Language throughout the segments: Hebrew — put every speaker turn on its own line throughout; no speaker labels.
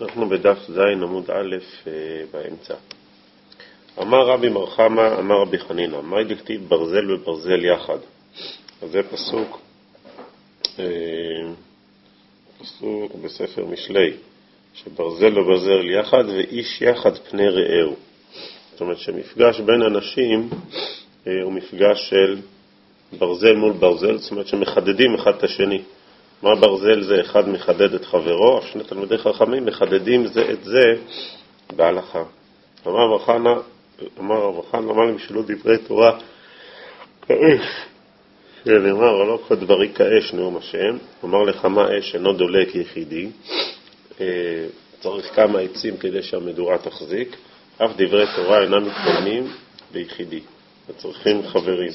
אנחנו בדף ז' עמוד א' באמצע. אמר רבי מרחמה, אמר רבי חנינא, מה דכתיב ברזל וברזל יחד? אז זה פסוק בספר משלי, שברזל וברזל יחד ואיש יחד פני רעהו. זאת אומרת שמפגש בין אנשים הוא מפגש של ברזל מול ברזל, זאת אומרת שמחדדים אחד את השני. מה ברזל זה? אחד מחדד את חברו, שני תלמידי חכמים מחדדים זה את זה בהלכה. אמר רב חנא, אמר לי משלו דברי תורה כאש, שנאמר לא כל דברי כאש נאום השם. אמר לך מה אש אינו דולק יחידי, צריך כמה עצים כדי שהמדורה תחזיק, אף דברי תורה אינם מתקיימים ביחידי, צריכים חברים.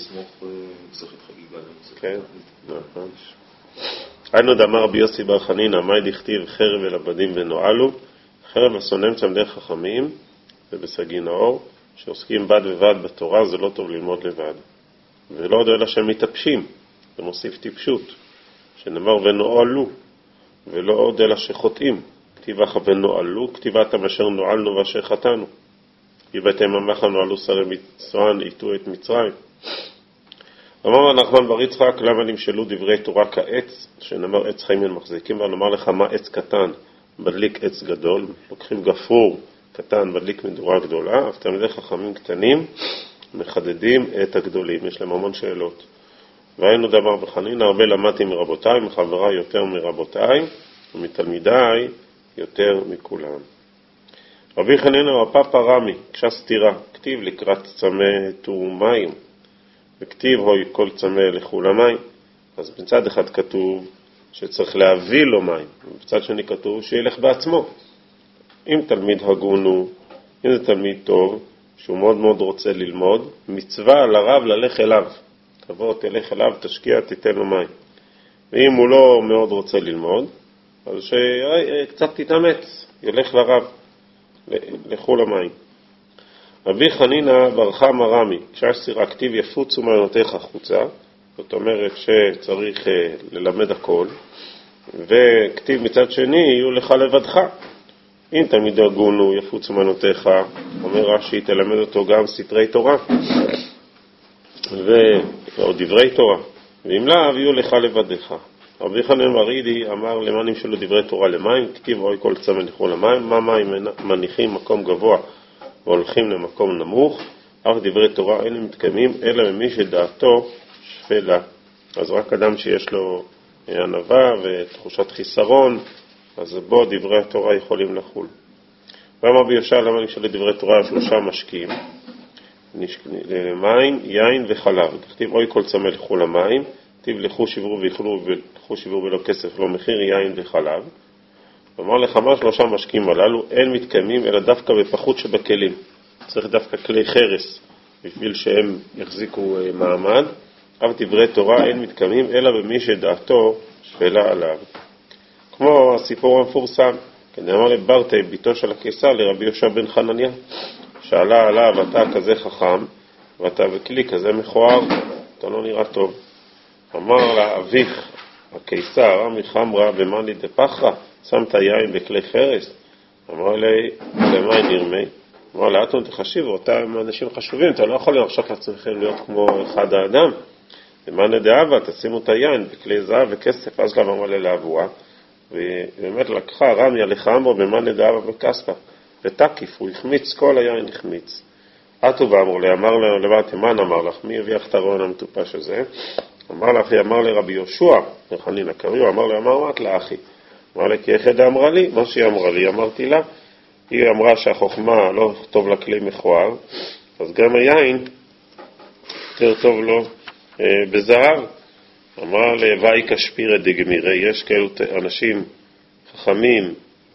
כן, נכון. היינו דאמר רבי יוסי בר חנינא, מה דכתיב חרב אל עבדים ונועלו? חרב השונאים תלמידי חכמים ובסגי נאור, שעוסקים בד ובד בתורה, זה לא טוב ללמוד לבד. ולא עוד אלא שהם מתאפשים, זה מוסיף טיפשות, שנאמר ונועלו, ולא עוד אלא שחוטאים. כתיבה ונועלו, כתיבתם אשר נועלנו ואשר חטאנו. כתיבתם ממך נועלו שרי מצרים, איתו את מצרים. אמר נחמן בר יצחק, למה נמשלו דברי תורה כעץ, שנאמר עץ חיים אין מחזיקים, ונאמר לך מה עץ קטן, מדליק עץ גדול, לוקחים גפרור קטן, מדליק מדורה גדולה, אף תלמידי חכמים קטנים מחדדים את הגדולים, יש להם המון שאלות. והיינו דבר בחנינא, הרבה למדתי מרבותיי, מחבריי יותר מרבותיי, ומתלמידיי יותר מכולם. רבי חנינא רפא רמי, קשה סתירה, כתיב לקראת צמא תור מים, וכתיב הוי כל צמא לכו למים. אז בצד אחד כתוב שצריך להביא לו מים, ובצד שני כתוב שילך בעצמו. אם תלמיד הגון הוא, אם זה תלמיד טוב, שהוא מאוד מאוד רוצה ללמוד, מצווה על הרב ללך אליו. תבוא, תלך אליו, תשקיע, תיתן לו מים. ואם הוא לא מאוד רוצה ללמוד, אז שקצת תתאמץ, ילך לרב, לכו למים. רבי חנינא בר חמא רמי, כשהסירה כתיב יפוצו מעיינותיך חוצה, זאת אומרת שצריך ללמד הכל, וכתיב מצד שני יהיו לך לבדך. אם תלמיד הגון הוא יפוצו מעיינותיך, אומר רש"י תלמד אותו גם סתרי תורה או דברי תורה, ואם לאו יהיו לך לבדך. רבי חנינא בר ידי אמר למה נמשלו דברי תורה למים? כתיב הוי כל צמא לכו למים. מה מים מניחים מקום גבוה והולכים למקום נמוך, אף דברי תורה אין מתקיימים אלא ממי שדעתו שפלה. אז רק אדם שיש לו ענווה ותחושת חיסרון, אז בו דברי התורה יכולים לחול. ואמר רבי יהושע, למה נמשלו דברי תורה? שלושה משקים, מים, יין וחלב. כתיב אוי כל צמא לכו למים, כתיב לכו שברו ויאכלו, ולכו שברו ולא כסף לא מחיר, יין וחלב. אמר לך מה שלושה משקים הללו אין מתקיימים אלא דווקא בפחות שבכלים. צריך דווקא כלי חרס בשביל שהם יחזיקו מעמד. אף דברי תורה אין מתקיימים אלא במי שדעתו שפלה עליו. כמו הסיפור המפורסם, כנאמר לברטה, ביתו של הקיסר, לרבי יהושע בן חנניה, שאלה עליו, אתה כזה חכם ואתה בכלי כזה מכוער, אתה לא נראה טוב. אמר לה אביך הקיסר, עמי חמרה במאני דפחרה, שמת יין בכלי חרס? אמר לי, למה נרמי? אמר לה, אתם תחשיבו, אותם אנשים חשובים, אתה לא יכול להרשות לעצמכם להיות כמו אחד האדם. למאני דאבה, תשימו את היין בכלי זהב וכסף. אז למה אמר לי להבואה, ובאמת לקחה רמיה לחמרה במאני דאבה וכספה, ותקיף, הוא החמיץ, כל היין החמיץ. אתו ואמר לי, אמר לו, לבאתי, מה אמר לך? מי הביא לך את הרעיון המטופש הזה? אמר לך, אמר לי רבי יהושע, חנינא קריו, אמר לי, אמרת לה אחי. אמר לי, כי יחדה אמרה לי, מה שהיא אמרה לי, אמרתי לה, היא אמרה שהחוכמה לא טוב לכלי מכוער, אז גם היין יותר טוב לו בזהב. אמר לי, ואי כשפירא דגמירא, יש כאלו אנשים חכמים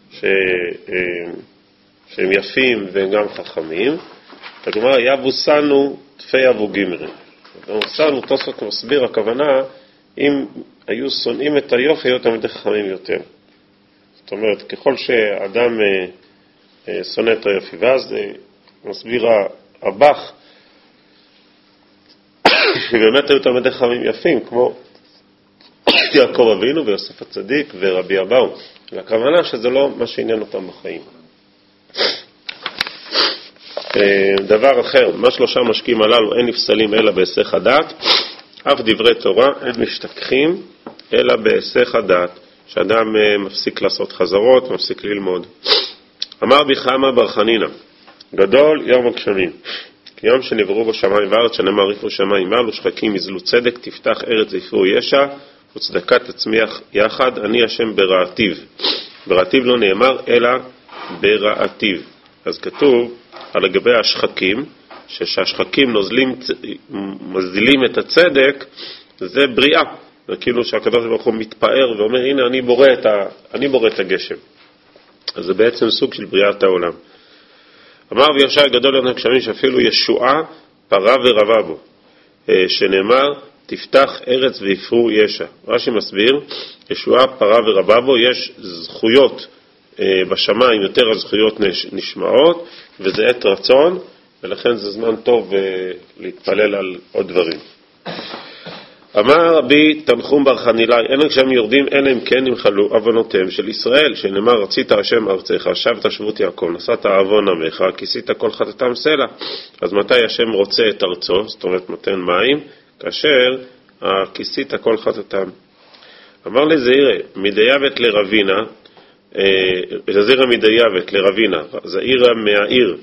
שהם יפים והם גם חכמים, כלומר, יבוסנו תפי אבו גמרי. ומוסנו תוספות מסביר, הכוונה, אם היו שונאים את היופי, היו תלמידי חכמים יותר. זאת אומרת, ככל שאדם שונא את היופי, ואז מסביר הבח, שבאמת היו תלמידי חכמים יפים, כמו יעקב אבינו ויוסף הצדיק ורבי אבאו. הכוונה שזה לא מה שעניין אותם בחיים. דבר אחר, מה שלושה משקיעים הללו אין נפסלים אלא בהיסח הדעת, אף דברי תורה אין משתכחים אלא בהיסח הדעת, שאדם מפסיק לעשות חזרות, מפסיק ללמוד. אמר ביחמה בר חנינא, גדול יום הגשמים, כי יום שנבראו בו שמיים וארץ, שנאמר יפרו שמיים מעל ושחקים יזלו צדק, תפתח ארץ ויפרו ישע, וצדקה תצמיח יחד, אני השם ברעתיו. ברעתיו לא נאמר אלא ברעתיו. אז כתוב על לגבי השחקים, שהשחקים מזילים את הצדק, זה בריאה. זה כאילו שהקדוש ברוך הוא מתפאר ואומר, הנה אני בורא את הגשם. אז זה בעצם סוג של בריאת העולם. אמר וישע גדול יום הגשמים, שאפילו ישועה פרה ורבה בו, שנאמר תפתח ארץ ויפרו ישע. רש"י מסביר, ישועה פרה ורבה בו, יש זכויות בשמיים, יותר הזכויות נשמעות, וזה עת רצון, ולכן זה זמן טוב להתפלל על עוד דברים. אמר רבי תנחום בר חנילאי, אין הגשמים יורדים אלא אם כן נמחלו עוונותיהם של ישראל, שנאמר רצית השם ארצך, שבת שבות יעקב, נשאת עוון עמך, כיסית כל חטאתם סלע. אז מתי השם רוצה את ארצו, זאת אומרת נותן מים, כאשר כיסית כל חטאתם. אמר לזעירא מדייבת לרבינה, זעירא מדייבת לרבינה, זעירא מהעיר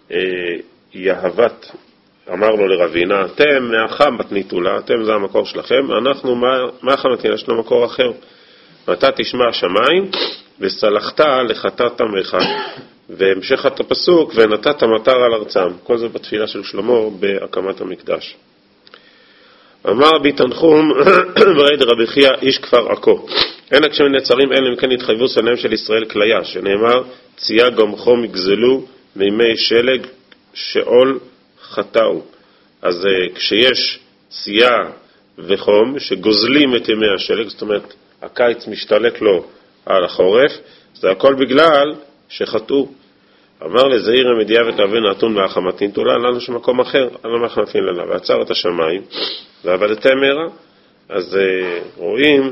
יהבת, אמר לו לרבינה, אתם מהחם בתניתולה, אתם זה המקור שלכם, אנחנו מהחמתין, יש לו מקור אחר. ואתה תשמע שמיים, וסלחת לחטאת עמך. והמשך את הפסוק, ונתת מטר על ארצם. כל זה בתפילה של שלמה בהקמת המקדש. אמר רבי תנחום, ברי דרבי חייא איש כפר עכו. אין הגשמים נעצרים, אין אם כן התחייבו שניהם של ישראל כליה, שנאמר, צייה גמחו מגזלו מימי שלג שאול חטאו. אז כשיש צייה וחום שגוזלים את ימי השלג, זאת אומרת הקיץ משתלט לו על החורף, זה הכל בגלל שחטאו. אמר לזעירא מדייבת לרבינה אתון מהחמתין, תולה לנו שמקום אחר, לא מהחמתין לנה, ועצר את השמיים ועבדתם מהרה. אז רואים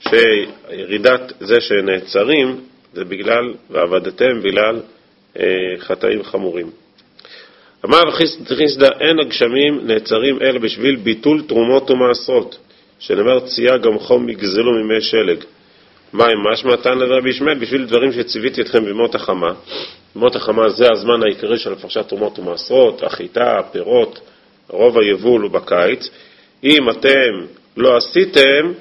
שירידת זה שנעצרים זה בגלל, ועבדתם בגלל חטאים חמורים. אמר חיסדא, אין הגשמים נעצרים אלא בשביל ביטול תרומות ומעשרות, שנאמר צייה גמחו מגזלו מימי שלג. מה משמע תן לרבי ישמעאל? בשביל דברים שציוויתי אתכם בימות החמה. בימות החמה זה הזמן העיקרי של הפרשת תרומות ומעשרות, החיטה, פירות, רוב היבול הוא בקיץ. אם אתם לא עשיתם,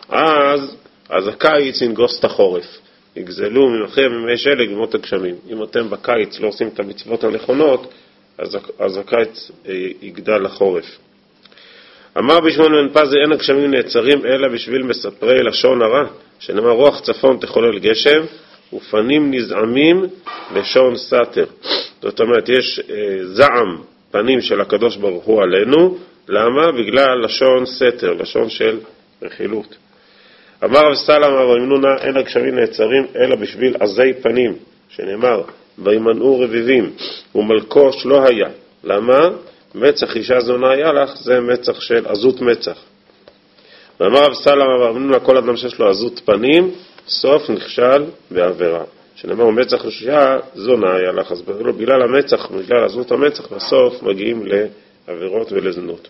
אז הקיץ ינגוס את החורף. יגזלו ממכם מימי שלג בימות הגשמים. אם אתם בקיץ לא עושים את המצוות הנכונות, אז הקיץ יגדל לחורף. אמר בשמעון בן פזי, אין הגשמים נעצרים אלא בשביל מספרי לשון הרע, שנאמר רוח צפון תחולל גשם ופנים נזעמים לשון סתר. זאת אומרת, יש זעם פנים של הקדוש ברוך הוא עלינו. למה? בגלל לשון סתר, לשון של רכילות. אמר רב סלם אמר אמנונה, אין הגשמים נעצרים אלא בשביל עזי פנים, שנאמר וימנעו רביבים ומלקוש לא היה. למה? מצח אישה זונה היה לך, זה מצח של עזות מצח. ואמר רב סלם אמר אמנונה, כל אדם שיש לו עזות פנים סוף נכשל בעבירה, שנאמר מצח אישה זונה היה לך. אז בגלל המצח, בגלל עזות המצח, בסוף מגיעים לעבירות ולזנות.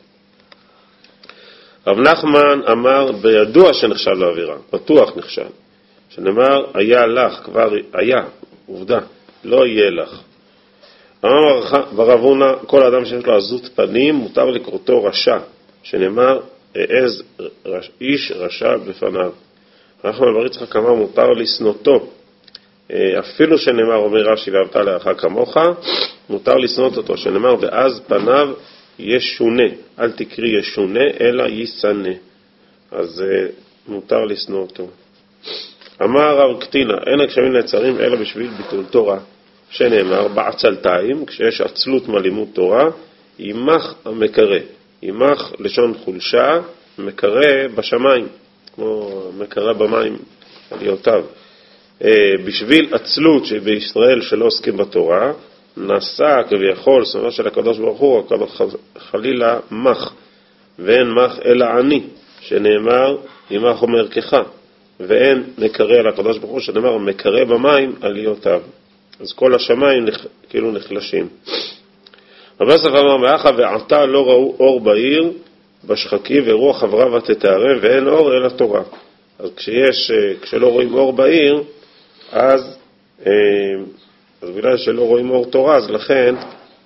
רב נחמן אמר בידוע שנכשל לעבירה, בטוח נכשל, שנאמר היה לך, כבר היה, עובדה, לא יהיה לך. אמר ברב הונא, כל אדם שיש לו עזות פנים מותר לקרותו רשע, שנאמר העז איש רשע בפניו. אנחנו בר יצחק אמר מותר לשנותו, אפילו שנאמר אומר רש"י ואהבת לרעך כמוך, מותר לשנות אותו, שנאמר ואז פניו ישונה, אל תקרי ישונה אלא ישנא, אז מותר לשנוא אותו. אמר רב קטינה, אין הגשמים נעצרים אלא בשביל ביטול תורה, שנאמר בעצלתיים, כשיש עצלות מלימוד תורה, ימח המקרה. ימח לשון חולשה, מקרה בשמיים, כמו מקרה במים עליותיו. בשביל עצלות שבישראל שלא עוסקים בתורה, נעשה כביכול שונאו של הקדוש ברוך הוא, חלילה מח, ואין מח אלא עני, שנאמר, ימח ומערכך, ואין מקרא על הקדוש ברוך הוא, שנאמר, מקרא במים עליותיו. אז כל השמיים כאילו נחלשים. רבי יוסף אמר, מאחה ועתה לא ראו אור בעיר, בשחקים ורוח חברה ותתארם, ואין אור אלא תורה. אז כשלא רואים אור בעיר, אז בגלל שלא רואים אור תורה, אז לכן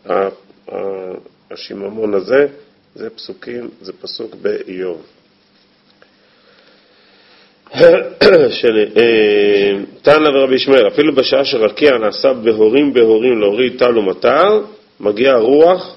השיממון הזה, זה פסוק באיוב. תנא ורבי ישמעאל, אפילו בשעה שרקיע נעשה בהורים להוריד טל ומטר, מגיעה רוח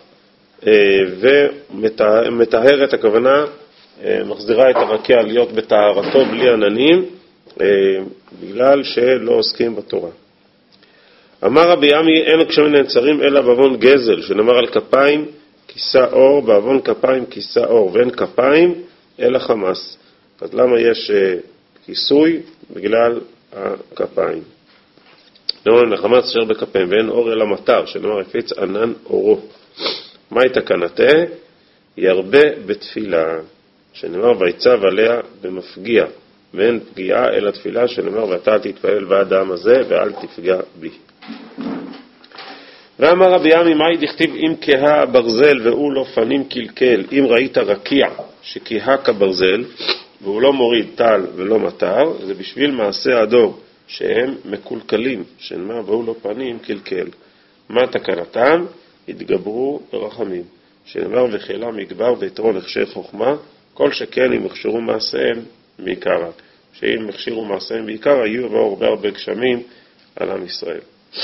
ומטהרת, הכוונה מחזירה את הרקיע להיות בטהרתו בלי עננים, בגלל שלא עוסקים בתורה. אמר רבי עמי, אין הגשמים נעצרים אלא בעוון גזל, שנאמר על כפיים כיסה אור, בעוון כפיים כיסה אור, ואין כפיים אלא חמס. אז למה יש כיסוי? בגלל הכפיים. נאמר לחמס אשר בכפיים, ואין אור אלא מטר, שנאמר הפיץ ענן אורו. מהי תקנתה? ירבה בתפילה, שנאמר ויצב עליה במפגיע, ואין פגיעה אלא תפילה, שנאמר ואתה אל תתפעל בעד העם הזה ואל תפגע בי. ואמר רבי עמי, מהי דכתיב אם כהה ברזל והוא לא פנים קלקל, אם ראית רקיע שכהה כברזל והוא לא מוריד טל ולא מטר, זה בשביל מעשה הדור שהם מקולקלים, שנאמר והוא לא פנים קלקל. מה תקנתם? התגברו ברחמים, שנאמר וחילה מגבר ויתרון הכשר חוכמה, כל שכן אם הכשרו מעשיהם בעיקרה, שאם הכשרו מעשיהם בעיקרה יהיו הרבה גשמים על עם ישראל.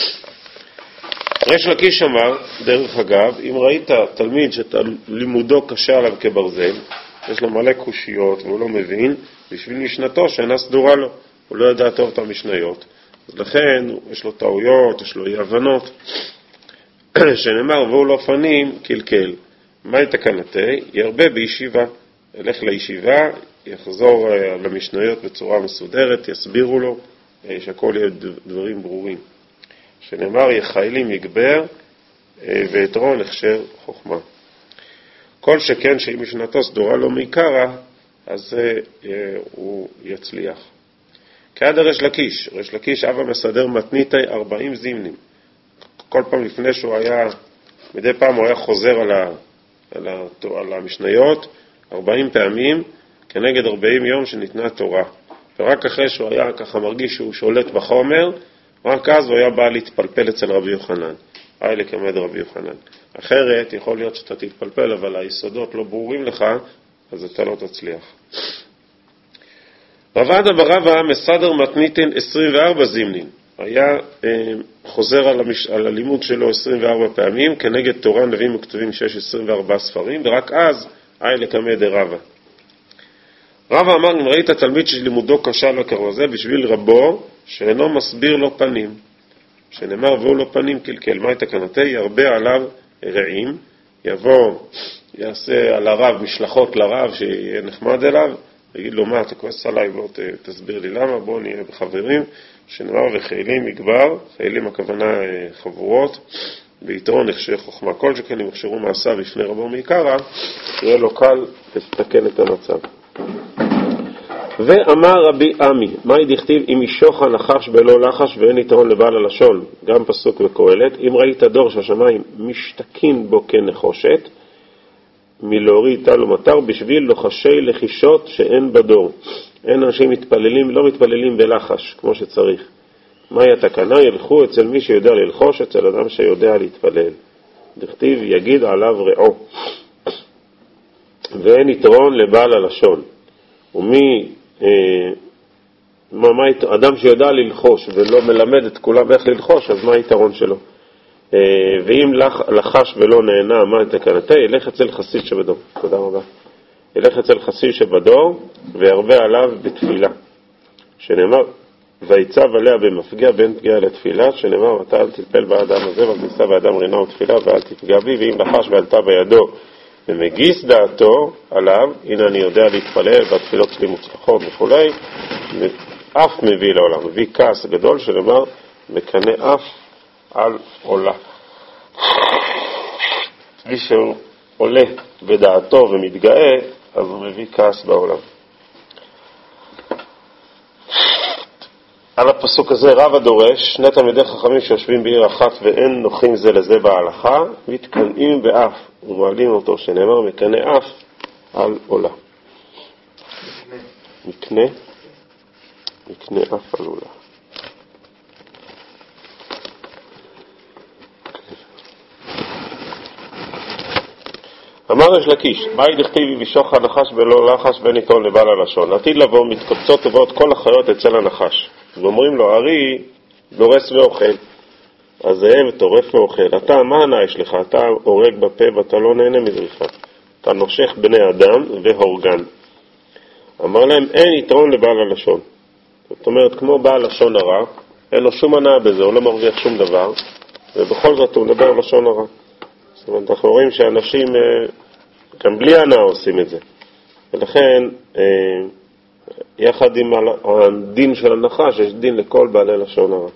ריש לקיש אמר, דרך אגב, אם ראית תלמיד שלימודו קשה עליו כברזל, יש לו מלא קושיות והוא לא מבין, בשביל משנתו שאינה סדורה לו, הוא לא יודע טוב את המשניות, אז לכן יש לו טעויות, יש לו אי הבנות, שנאמר והוא לא פנים קלקל. מה תקנתה? ירבה בישיבה, ילך לישיבה, יחזור למשניות בצורה מסודרת, יסבירו לו, שהכל יהיה דברים ברורים. שנאמר יחיילים יגבר ויתרון הכשר חוכמה. כל שכן שאם משנתו סדורה לו מעיקרה, אז הוא יצליח. כעד ריש לקיש, ריש לקיש אבא מסדר מתניתי 40 זימנים. כל פעם לפני שהוא היה, מדי פעם הוא היה חוזר על המשניות 40 פעמים, כנגד 40 יום שניתנה תורה. ורק אחרי שהוא היה ככה מרגיש שהוא שולט בחומר, רק אז הוא היה בא להתפלפל אצל רבי יוחנן. היה לקמד רבי יוחנן. אחרת יכול להיות שאתה תתפלפל, אבל היסודות לא ברורים לך, אז אתה לא תצליח. רב עדה ברבא מסדר מתניתין 24 זימנין. היה חוזר על הלימוד שלו 24 פעמים, כנגד תורה נביאים וכתובים 24 ספרים, ורק אז היה לקמד רבא. רבא אמר, אם ראית תלמיד שלימודו קשה לו כרזה, בשביל רבו שאינו מסביר לו פנים, שנאמר והוא לא פנים קלקל. מה תקנתה? ירבה עליו רעים, יבוא, יעשה על הרב משלחות לרב שיהיה נחמד אליו, יגיד לו מה אתה כועס עליי, בוא תסביר לי למה, בוא נהיה בחברים, שנאמר וחיילים יגבר, חיילים הכוונה חבורות, ביתרון הכשר חוכמה, כל שכן אם הכשרו מעשה בפני רבו מעיקרה, יהיה לו קל לתקן את המצב. ואמר רבי עמי, מהי דכתיב אם ישוך נחש בלא לחש ואין יתרון לבעל הלשון, גם פסוק וקהלת, אם ראית דור שהשמיים משתקין בו כנחושת, מלהוריד טל ומטר בשביל לוחשי לחישות שאין בדור. אין אנשים לא מתפללים בלחש כמו שצריך. מהי התקנה? ילכו אצל מי שיודע ללחוש, אצל אדם שיודע להתפלל. דכתיב יגיד עליו רעו. ואין יתרון לבעל הלשון. אדם שיודע ללחוש ולא מלמד את כולם איך ללחוש, אז מה היתרון שלו? ואם לחש ולא נהנה, מה תקנתה? ילך אצל חסיד שבדור. תודה רבה. ילך אצל חסיד שבדור וירבה עליו בתפילה, שנאמר ויצב עליה במפגיע בין פגיעה לתפילה, שנאמר אתה אל תתפל באדם הזה וכניסה באדם רינה ותפילה ואל תפגע בי. ואם לחש ועלתה בידו ומגיס דעתו עליו, הנה אני יודע להתפלל והתפילות שלי מוצלחות וכולי, אף מביא לעולם, מביא כעס גדול, שנאמר מקנה אף על עולה. מי שהוא עולה בדעתו ומתגאה, אז הוא מביא כעס בעולם. על הפסוק הזה רב הדורש, שני תלמידי חכמים שיושבים בעיר אחת ואין נוחים זה לזה בהלכה, מתקנאים באף ומעלים אותו, שנאמר מקנא אף על עולה. מקנא אף על עולה. אמר יש לקיש, מהי דכתיבי וישוך הנחש ולא לחש בין עיתון לבעל הלשון. עתיד לבוא מתקבצות ובאות כל החיות אצל הנחש. ואומרים לו, ארי דורס ואוכל. אז זאב טורף ואוכל. אתה, מה הנאה יש לך? אתה הורג בפה ואתה לא נהנה מדריכה. אתה נושך בני אדם והורגן. אמר להם, אין יתרון לבעל הלשון. זאת אומרת, כמו בעל לשון הרע, אין לו שום הנאה בזה, הוא לא מרוויח שום דבר, ובכל זאת הוא מדבר לשון הרע. זאת אומרת, אנחנו רואים שאנשים גם בלי הנאה עושים את זה. ולכן, יחד עם הדין של הנחש, יש דין לכל בעלי לשון הרע.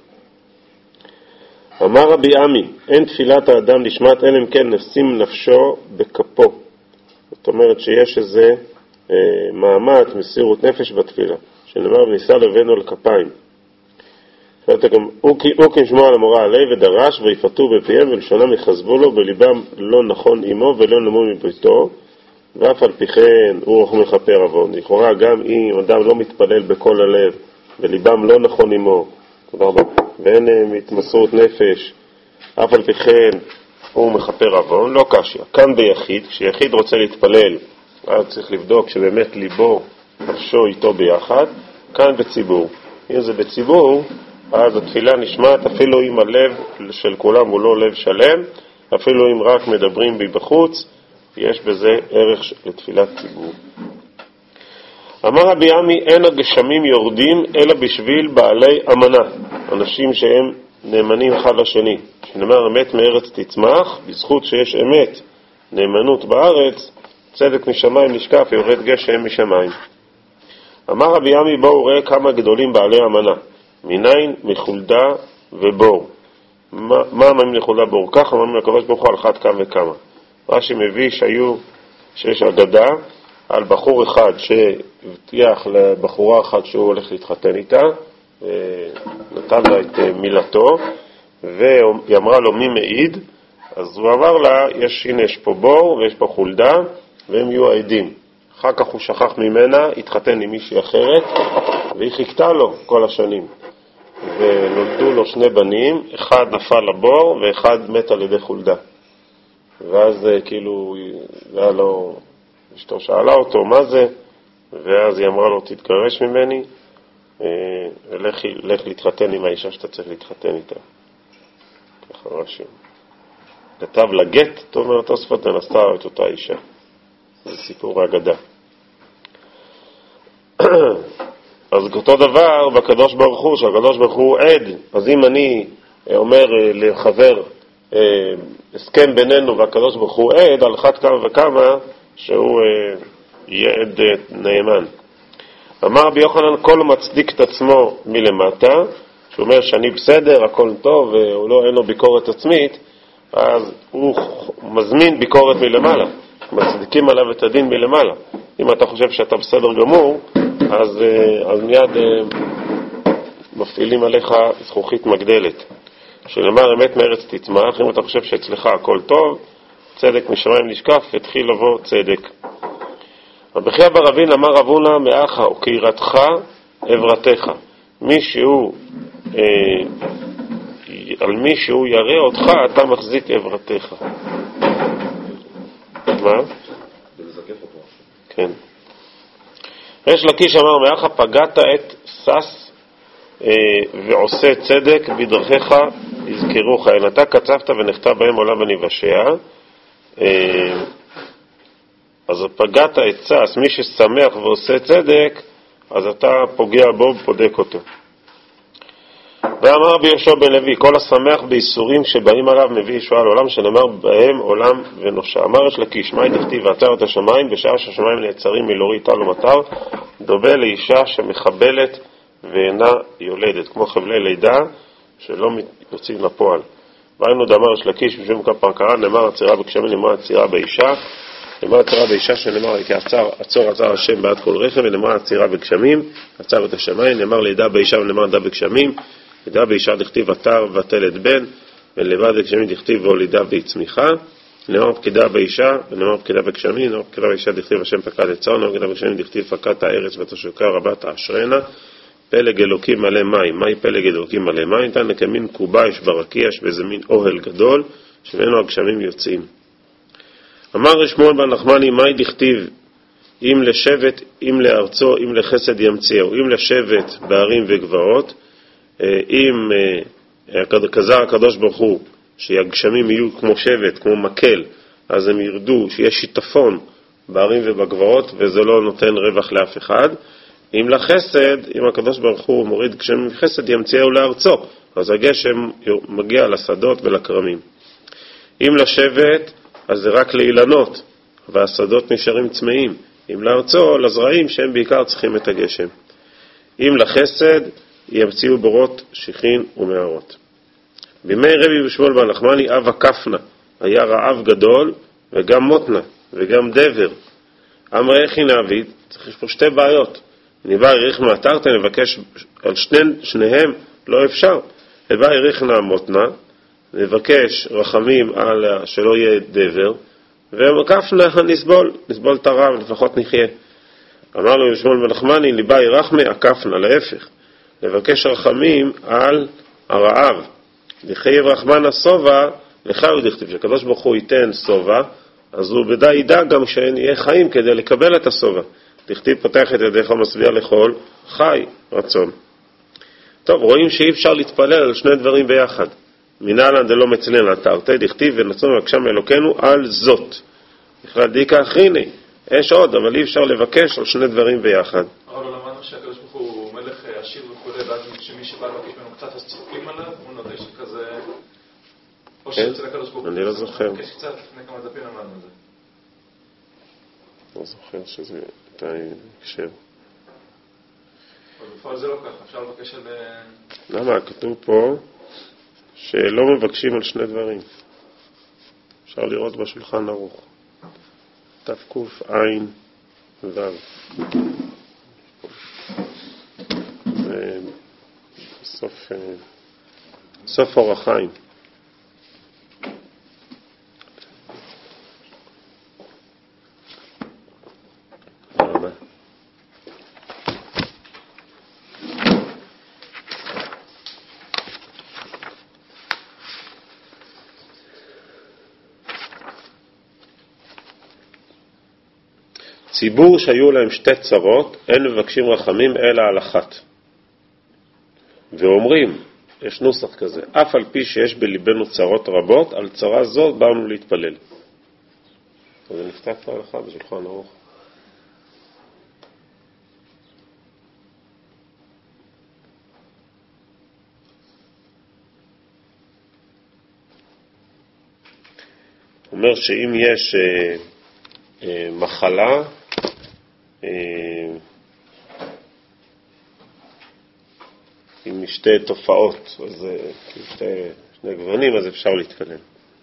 אמר רבי עמי, אין תפילת האדם נשמעת אלא אם כן נשים נפשו בכפו. זאת אומרת שיש איזה מאמץ, מסירות נפש בתפילה, שנאמר וניסה לבנו לכפיים. הוא כשמוע על המורה עלי ודרש ויפתו בפיהם ולשונם יחזבו לו בליבם לא נכון עמו ולא נמו מביתו, ואף על פי כן הוא רחום מכפר עוון. לכאורה גם אם אדם לא מתפלל בכל הלב וליבם לא נכון עמו ואין התמסרות נפש, אף על פי כן הוא מכפר עוון, לא קשיא. כאן ביחיד, כשיחיד רוצה להתפלל, אז צריך לבדוק שבאמת ליבו נפשו איתו ביחד. כאן בציבור, אם זה בציבור, אז התפילה נשמעת אפילו אם הלב של כולם הוא לא לב שלם, אפילו אם רק מדברים בי בחוץ, יש בזה ערך לתפילת ציבור. אמר רבי עמי, אין הגשמים יורדים אלא בשביל בעלי אמנה, אנשים שהם נאמנים אחד לשני, שנאמר אמת מארץ תצמח, בזכות שיש אמת, נאמנות בארץ, צדק משמיים נשקף, יורד גשם משמיים. אמר רבי עמי, בואו ראה כמה גדולים בעלי אמנה, מניין, מחולדה ובור. מה אמרים לחולדה בור? ככה אמרים לקדוש ברוך הוא על אחת כמה וכמה. רש"י מביא שיש אגדה על בחור אחד שהבטיח לבחורה אחת שהוא הולך להתחתן איתה, נתן לה את מילתו, והיא אמרה לו מי מעיד, אז הוא אמר לה, הנה יש פה בור ויש פה חולדה, והם יהיו העדים. אחר כך הוא שכח ממנה, התחתן עם מישהי אחרת, והיא חיכתה לו כל השנים. ונולדו לו שני בנים, אחד נפל לבור ואחד מת על ידי חולדה. ואז כאילו, אשתו שאלה אותו מה זה, ואז היא אמרה לו תתגרש ממני, לך להתחתן עם האישה שאתה צריך להתחתן איתה. ככה רש"י. כתב לגט, טוב אומר תוספות, ונשאה את אותה אישה. זה סיפור האגדה. אז אותו דבר בקדוש ברוך הוא, שהקדוש ברוך הוא עד. אז אם אני אומר לחבר הסכם בינינו והקדוש ברוך הוא עד, על אחת כמה וכמה שהוא יהיה עד נאמן. אמר רבי יוחנן, כל מצדיק את עצמו מלמטה, שהוא אומר שאני בסדר, הכל טוב, והוא לא, אין לו ביקורת עצמית, אז הוא מזמין ביקורת מלמעלה. מצדיקים עליו את הדין מלמעלה. אם אתה חושב שאתה בסדר גמור, אז מיד מפעילים עליך זכוכית מגדלת. שלמר אמת מארץ תצמח, אם אתה חושב שאצלך הכל טוב, צדק משמיים נשקף, יתחיל לבוא צדק. רבי חייא בר אבין אמר רב הונא מאחה וקהירתך עברתך. על מי שהוא ירא אותך, אתה מחזיק עברתך. מה? כן. יש לקיש אמר מאחה פגעת את סס ועושה צדק בדרכיך יזכרוך. אין אתה קצבת ונכתב בהם עולם ונבשע. אז פגעת את סס, מי ששמח ועושה צדק, אז אתה פוגע בו ופודק אותו. ואמר רבי יהושע בן לוי, כל השמח באיסורים שבאים עליו מביא ישועה לעולם, שנאמר בהם עולם ונושע. אמר יש לקיש, מה דכתיב ועצר את השמיים, בשעה שהשמיים נעצרים מלהוריד טל ומטר, דומה לאישה שמחבלת ואינה יולדת, כמו חבלי לידה שלא יוצאים לפועל. והיינו דאמר יש לקיש, בשביל כפר קרא, נאמר הצירה בגשמים, נאמר הצירה באישה, נאמר עצרה באישה שנאמר כי עצר השם בעד כל רכב, ונאמר עצירה בגשמים, עצר את השמיים, נאמר לידה באישה ונאמר לידה בגשמים, לידה באישה דכתיב עטר ותלת בן, ולבד בגשמים דכתיב והולידה והצמיחה, נאמר פקידה באישה ונאמר פקידה בגשמים, נאמר פקידה באישה דכתיב השם פקד את צאן, נאמר פקידה בגשמים דכתיב פקד הארץ ותשוקה רבת אשרנה, פלג אלוקים מלא מים. מהי פלג אלוקים מלא מים? ניתן כמין קובה יש ברקיע, שבאיזה מין אוהל גדול שממנו הגשמים יוצאים. אמר שמואל בן נחמני, מהי דכתיב אם לשבט, אם לארצו, אם לחסד ימציאו, אם לשבט בערים וגבעות, אם כזר הקדוש ברוך הוא שהגשמים יהיו כמו שבט, כמו מקל, אז הם ירדו, שיש שיטפון בערים ובגבעות וזה לא נותן רווח לאף אחד. אם לחסד, אם הקדוש ברוך הוא מוריד גשמים חסד ימציאו לארצו, אז הגשם מגיע לשדות ולקרמים. אם לשבט, אז זה רק לאילנות, והשדות נשארים צמאים. אם לארצו, לזרעים שהם בעיקר צריכים את הגשם. אם לחסד, ימציאו בורות, שיחין ומערות. בימי רבי ושמואל בן נחמני, אב הקפנה, היה רעב גדול, וגם מותנה, וגם דבר. אמר איך נעביד? צריך פה שתי בעיות. ניבה יריך מאתרתן, נבקש על שניהם, לא אפשר. ניבה יריך נעמותנה, נבקש רחמים על שלא יהיה דבר, ומקפנה נסבול את הרעב, לפחות נחיה. אמר לו שמואל בן נחמני, ניבה ירחמי הקפנה, להפך. נבקש רחמים על הרעב. לחייב רחמן הסובה, לך הוא דכתיב, שהקדוש ברוך הוא ייתן סובה, אז הוא בדי ידע גם שנהיה חיים כדי לקבל את הסובה. דכתיב פתח את ידיך ומשביע לכל חי רצון. טוב, רואים שאי אפשר להתפלל על שני דברים ביחד. מנהלן דלא מצלן לתרתי, דכתיב ונצום מבקשם אלוקנו על זאת. בכלל דיקה אחריני, יש עוד, אבל אי אפשר לבקש על שני דברים ביחד.
אבל לא למדנו שהקדוש ברוך הוא מלך עשיר וכולי, ואז שמי שבא לבקש ממנו קצת אז צוחקים עליו, הוא נודה שכזה... או שאצל הקדוש ברוך הוא...
אני לא זוכר.
מבקש קצת, לפני כמה דפים למדנו את זה.
לא זוכר שזה הייתה הקשר.
אבל בפועל זה לא ככה, אפשר לבקש על...
למה? כתוב פה שלא מבקשים על שני דברים. אפשר לראות בשולחן ערוך. תקוף עין וו. סוף אור החיים. ציבור שהיו להם שתי צרות, אין מבקשים רחמים אלא על אחת. ואומרים, יש נוסח כזה, אף על פי שיש בליבנו צרות רבות, על צרה זו באנו להתפלל. אז זה נפתח פה הלכה בשולחן ערוך. אומר שאם יש מחלה, עם שתי תופעות, אז שני גוונים, אז אפשר להתפלל.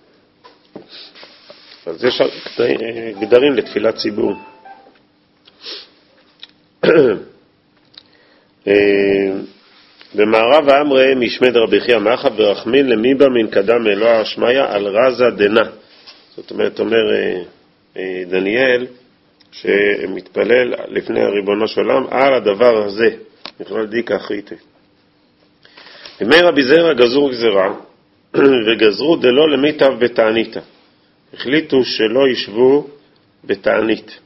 אז יש גדרים לתפילת ציבור. במערב האמרי משמד רבי חייא מאחא ורחמין למיבה מן קדם אלוה השמיא על רזה דנה. זאת אומרת, אומר דניאל שמתפלל לפני הריבונו של עולם על הדבר הזה, בכלל דיקה אחריתה. בימי רבי זרע גזרו גזרה וגזרו דלא למיטב בתעניתה. החליטו שלא ישבו בתענית.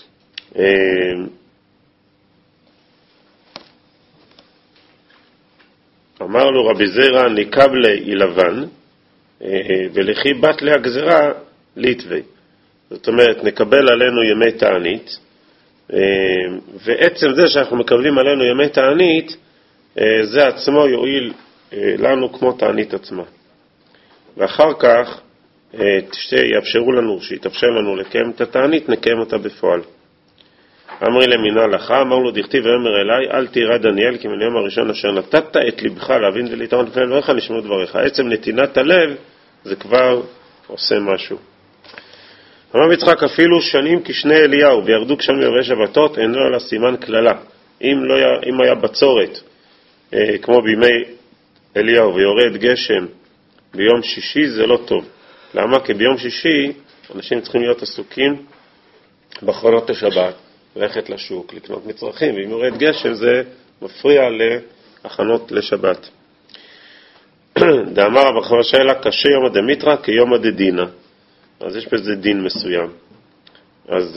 אמר לו רבי זרע נקבלה אילבן ולכי בת להגזרה ליטווי. זאת אומרת, נקבל עלינו ימי תענית, ועצם זה שאנחנו מקבלים עלינו ימי תענית, זה עצמו יועיל לנו כמו תענית עצמה. ואחר כך, יאפשרו לנו, שיתאפשר לנו לקיים את התענית, נקיים אותה בפועל. אמרי למינה לך, אמר לו דכתיב ואמר אליי, אל תירא דניאל, כי מן היום הראשון אשר נתת את לבך להבין ולהתאמן לפני דבריך, נשמעו דבריך. עצם נתינת הלב, זה כבר עושה משהו. אמר יצחק אפילו שנים כשני אליהו וירדו גשמים וערבי שבתות אינו אלא סימן כללה. אם היה בצורת כמו בימי אליהו ויורד גשם ביום שישי זה לא טוב. למה? כי ביום שישי אנשים צריכים להיות עסוקים בהכנות לשבת, ללכת לשוק, לקנות מצרכים, ואם יורד גשם זה מפריע להכנות לשבת. דאמר רב אחר שאלה קשה יום הדמיטרה כיום הדדינה. אז יש בזה דין מסוים. אז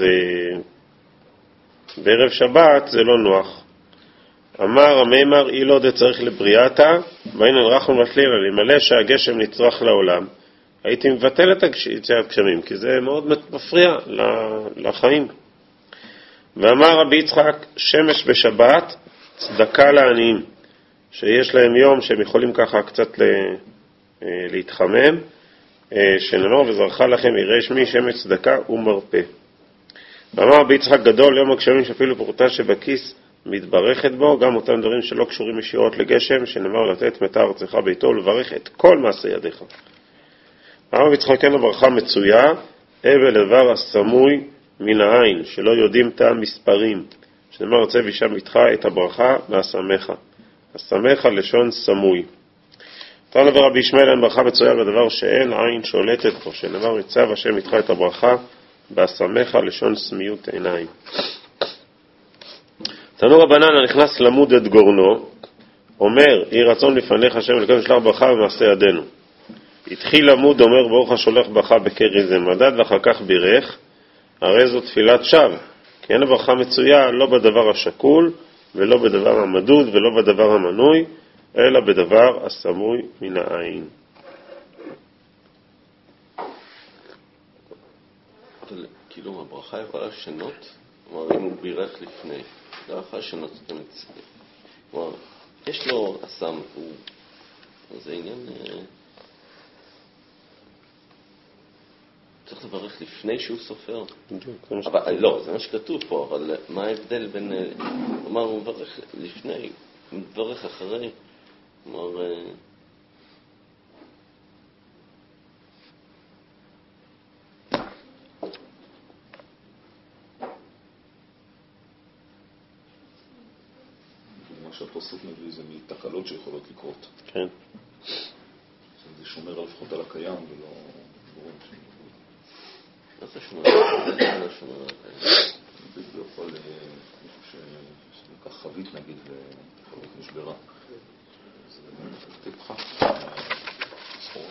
בערב שבת זה לא נוח. אמר המימר אילו דצריך לבריאתה, ואינן רחם מתלילה, למלא שהגשם נצרך לעולם, הייתי מבטל את יציאת גשמים, כי זה מאוד מפריע לחיים. ואמר רבי יצחק, שמש בשבת, צדקה לעניים, שיש להם יום שהם יכולים ככה קצת להתחמם, שנאמר וזרחה לכם יראה שמי שמש צדקה ומרפא. ואמר רבי יצחק גדול, יום הגשמים שאפילו פרוטה שבכיס מתברכת בו, גם אותם דברים שלא קשורים ישירות לגשם, שנאמר לתת מתה ארצך ביתו ולברך את כל מעשה ידיך. אמר רבי יצחק אין הברכה מצויה, אבל דבר הסמוי מן העין, שלא יודעים את המספרים, שנאמר רצה וישם איתך את הברכה והשמחה. השמחה לשון סמוי. אתה לדבר רבי ישמעאל אין ברכה מצויה בדבר שאין עין שולטת בו, שנאמר יצב השם איתך את הברכה והשמחה לשון סמיות עיניים. תנו רבנן הנכנס למוד את גורנו, אומר יהי רצון לפניך השם אלוקינו שלח ברכה במעשה ידינו. התחיל למוד אומר ברוך השולח ברכה בקרי זה מדד ואחר כך בירך, הרי זו תפילת שווא, כי אין הברכה מצויה לא בדבר השקול ולא בדבר המדוד ולא בדבר המנוי, אלא בדבר הסמוי מן העין.
אבל כאילו הברכה יכולה לשנות, כלומר אם הוא בירך לפני, לא יכולה לשנות את המצווה. כלומר, יש לו אסם, זה עניין... צריך לברך לפני שהוא סופר. אבל לא, זה מה שכתוב פה, אבל מה ההבדל בין... כלומר, הוא מברך לפני, הוא מברך אחרי. כלומר...
מה שהפסוק מביא זה מתקלות שיכולות לקרות.
כן.
זה שומר לפחות על הקיים ולא...
מה זה שומר? זה שומר על הקיים.
זה יכול... שניקח חבית נגיד וחבית נשברה. זה תפחה. סחורה.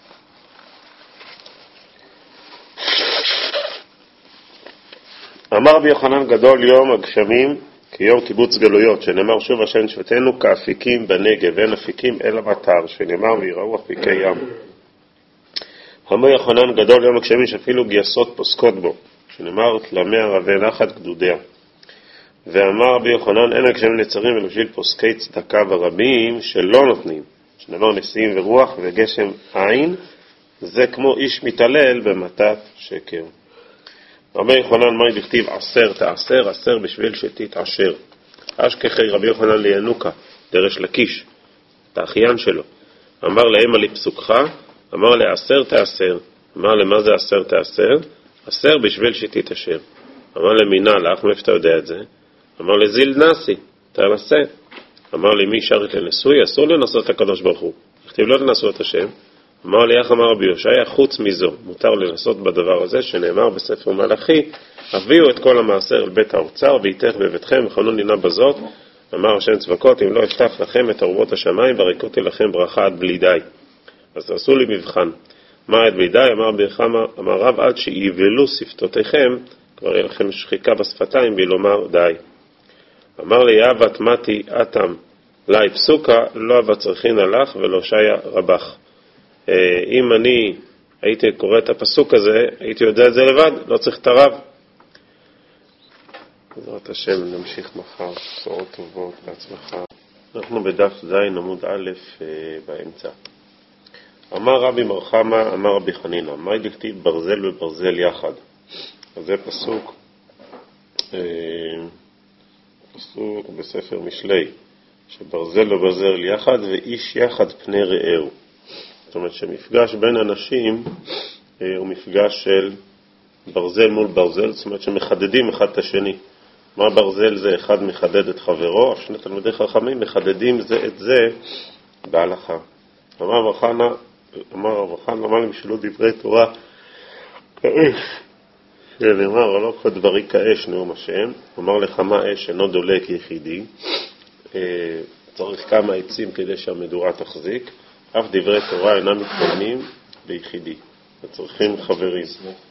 אמר רבי יוחנן גדול יום הגשמים כיום קיבוץ גלויות, שנאמר שוב השם שבטנו כאפיקים בנגב, אין אפיקים אלא מטר, שנאמר ויראו אפיקי ים. אמר יוחנן גדול יום הגשמים שאפילו גייסות פוסקות בו, שנאמר תלמי ערבי נחת גדודיה. ואמר רבי יוחנן אין הגשמים נצרים ולבשיל פוסקי צדקה ורבים שלא נותנים, שנאמר נשיאים ורוח וגשם עין, זה כמו איש מתעלל במתת שקר. רבי יוחנן מה דכתיב עשר תעשר, עשר בשביל שתתעשר. אשכחי רבי יוחנן לינוקה, דרש לקיש, את האחיין שלו. אמר לאמא לי פסוקך, אמר לעשר תעשר. אמר למה זה עשר תעשר? עשר בשביל שתתעשר. אמר למינה לך, מאיפה אתה יודע את זה? אמר לזיל נסי, תנסה. אמר לי מי שרת לנשוי? אסור לנסות את הקדוש ברוך הוא. דכתיב לא לנסו את השם. אמר לי איך אמר רבי יושעיה, חוץ מזו, מותר לנסות בדבר הזה שנאמר בספר מלאכי, הביאו את כל המעשר אל בית האוצר ואיתך בביתכם וחנון לינה בזאת, אמר השם צבקות, אם לא אפתח לכם את ארובות השמיים והריקותי לכם ברכה עד בלי די. אז תעשו לי מבחן. מה עד בלי די? אמר רב עד שיבלו שפתותיכם, כבר יהיה לכם שחיקה בשפתיים בלומר די. אמר לי אבת מתי אתם לי פסוקה, לא אבת צריכין הלך ולא שיה רבך. אם אני הייתי קורא את הפסוק הזה, הייתי יודע את זה לבד, לא צריך את הרב. בעזרת השם נמשיך מחר, בשורות טובות בהצלחה. אנחנו בדף זין עמוד א' באמצע. אמר רבי מרחמה, אמר רבי חנינה, מה דכתיב ברזל וברזל יחד? אז זה פסוק בספר משלי, שברזל וברזל יחד ואיש יחד פני רעהו. זאת אומרת שמפגש בין אנשים הוא מפגש של ברזל מול ברזל, זאת אומרת שמחדדים אחד את השני. מה ברזל זה? אחד מחדד את חברו, שני תלמידי חכמים מחדדים זה את זה בהלכה. אמר רב חנא, אמר להם שלא דברי תורה כאש, שנאמר, לא כל דברי כאש נאום השם, אמר לך מה אש אינו דולק יחידי, צריך כמה עצים כדי שהמדורה תחזיק, אף דברי תורה אינם מתקיימים ביחידי, צריכים חברים.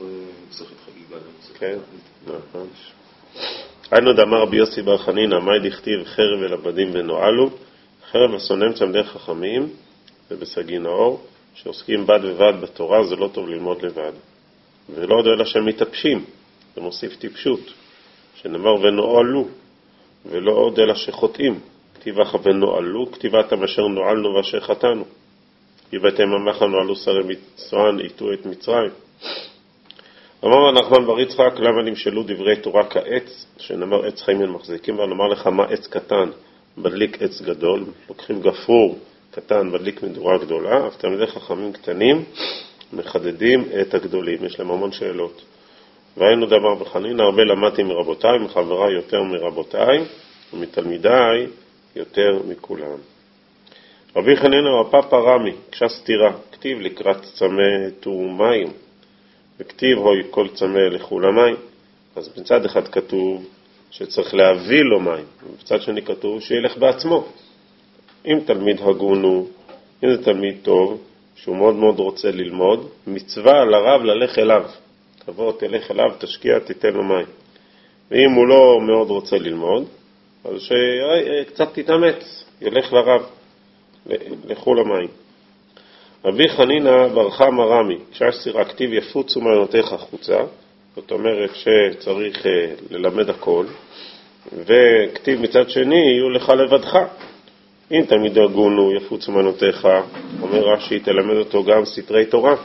כן, נכון. היינו דאמר רבי יוסי בר חנינא, מאי דכתיב חרב אל עבדים ונועלו, חרב השונאים תלמידי חכמים, ובסגי נאור, שעוסקים בד ובד בתורה, זה לא טוב ללמוד לבד. ולא עוד אלא שהם מתאפשים, זה מוסיף טיפשות, שנאמר ונועלו, ולא עוד אלא שחוטאים, כתיבה ונועלו, כתיבתם אשר נועלנו ואשר חטאנו. כתיבתם ממך נועלו שרי מצרים, איתו את מצרים. אמר נחמן בר יצחק, למה נמשלו דברי תורה כעץ, שנאמר עץ חיים אין מחזיקים, ונאמר לך מה עץ קטן, מדליק עץ גדול, לוקחים גפרור קטן, מדליק מדורה גדולה, אף תלמידי חכמים קטנים, מחדדים את הגדולים, יש להם המון שאלות. והיינו דאמר רבי חנינא, הרבה למדתי מרבותיי, מחבריי יותר מרבותיי, ומתלמידיי יותר מכולם. רבי חנינא רפא פרמי, קשה סתירה, כתיב לקראת צמא תור מים, וכתיב הוי כל צמא לכו למים. אז בצד אחד כתוב שצריך להביא לו מים, ובצד שני כתוב שילך בעצמו. אם תלמיד הגון הוא, אם זה תלמיד טוב, שהוא מאוד מאוד רוצה ללמוד, מצווה על הרב ללך אליו. תבוא, תלך אליו, תשקיע, תיתן לו מים. ואם הוא לא מאוד רוצה ללמוד, אז שקצת תתאמץ, ילך לרב, לכו למים. רבי חנינא בר חמא רמי, כשהסירה כתיב יפוצו מעיינותיך חוצה, זאת אומרת שצריך ללמד הכל, וכתיב מצד שני יהיו לך לבדך. אם תלמיד הגון הוא יפוצו מעיינותיך, אומר רש"י, תלמד אותו גם סתרי תורה,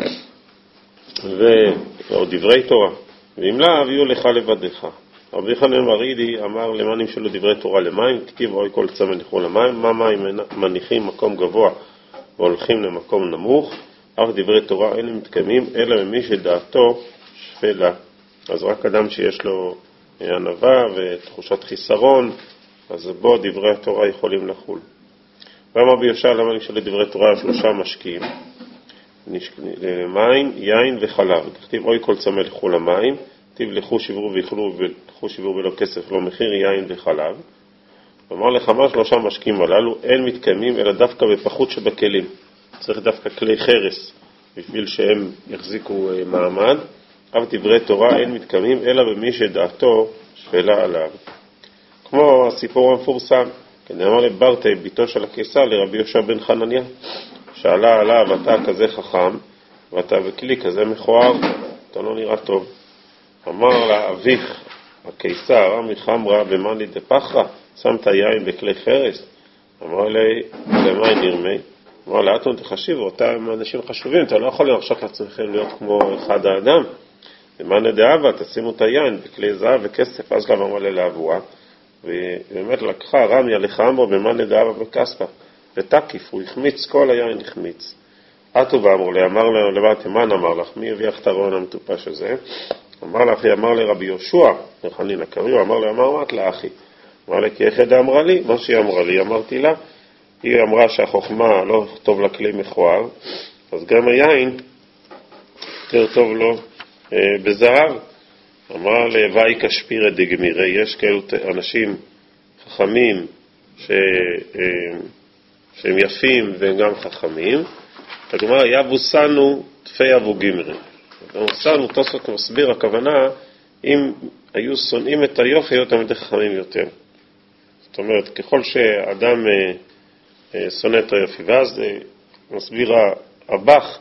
או דברי תורה, ואם לאו יהיו לך לבדך. רבי חנינא בר ידי אמר למה נמשלו דברי תורה למים, כתיב אוי כל צמא לכו למים, מה מים מניחים מקום גבוה והולכים למקום נמוך, אף דברי תורה אין מתקיימים אלא ממי שדעתו שפלה. אז רק אדם שיש לו ענווה ותחושת חיסרון, אז בו דברי התורה יכולים לחול. ואמר רבי יהושע, למה נמשלו דברי תורה 3 משקים, מים, יין וחלב. כתיב אוי כל צמא לכו למים, כתיב לכו שברו ויאכלו, ולכו שברו ולא כסף לא מחיר, יין וחלב. אמר לך מה 3 משקים הללו אין מתקיימים אלא דווקא בפחות שבכלים. צריך דווקא כלי חרס בשביל שהם יחזיקו מעמד. אבל דברי תורה אין מתקיימים אלא במי שדעתו שפלה עליו. כמו הסיפור המפורסם, כדי אמר לברטה, ביתו של הקיסר, לרבי יהושע בן חנניה, שאלה עליו, אתה כזה חכם ואתה בכלי כזה מכוער, אתה לא נראה טוב. אמר לה אביך הקיסר, עמי חמרה במאני דפחרה, שמת יין בכלי חרס. אמר לי, למה נרמי? אמר לה, אתון תחשיבו, אותם אנשים חשובים, אתה לא יכול להרשות לעצמכם להיות כמו אחד האדם. למאני דאבה, תשימו את היין בכלי זהב וכסף, אז גם אמר ללהבואה. ובאמת לקחה רמי לחמרה במאני דאבה וכספה, ותקיף, הוא החמיץ, כל היין החמיץ. אתו ואמרו לי, אמר לה, לבאתי, מה אמר לך? מי הביא לך את הרעיון המטופש הזה? אמר לה, אחי, אמר לרבי יהושע, חנינא קריאו, אמר לה, אמר מה לה, אחי? אמר לה, כי אחד אמרה לי, מה שהיא אמרה לי, אמרתי לה, היא אמרה שהחוכמה לא טוב לכלי מכוער, אז גם היין יותר טוב לו בזהב. אמר לה, ואי כשפירא דגמירי, יש כאלו אנשים חכמים שהם יפים והם גם חכמים, כלומר, יבוסנו תפי אבו גמרי. ומוסנו, תוספות מסביר, הכוונה, אם היו שונאים את היופי, היו תלמידי חכמים יותר. זאת אומרת, ככל שאדם שונא את היופי, ואז מסביר הבח,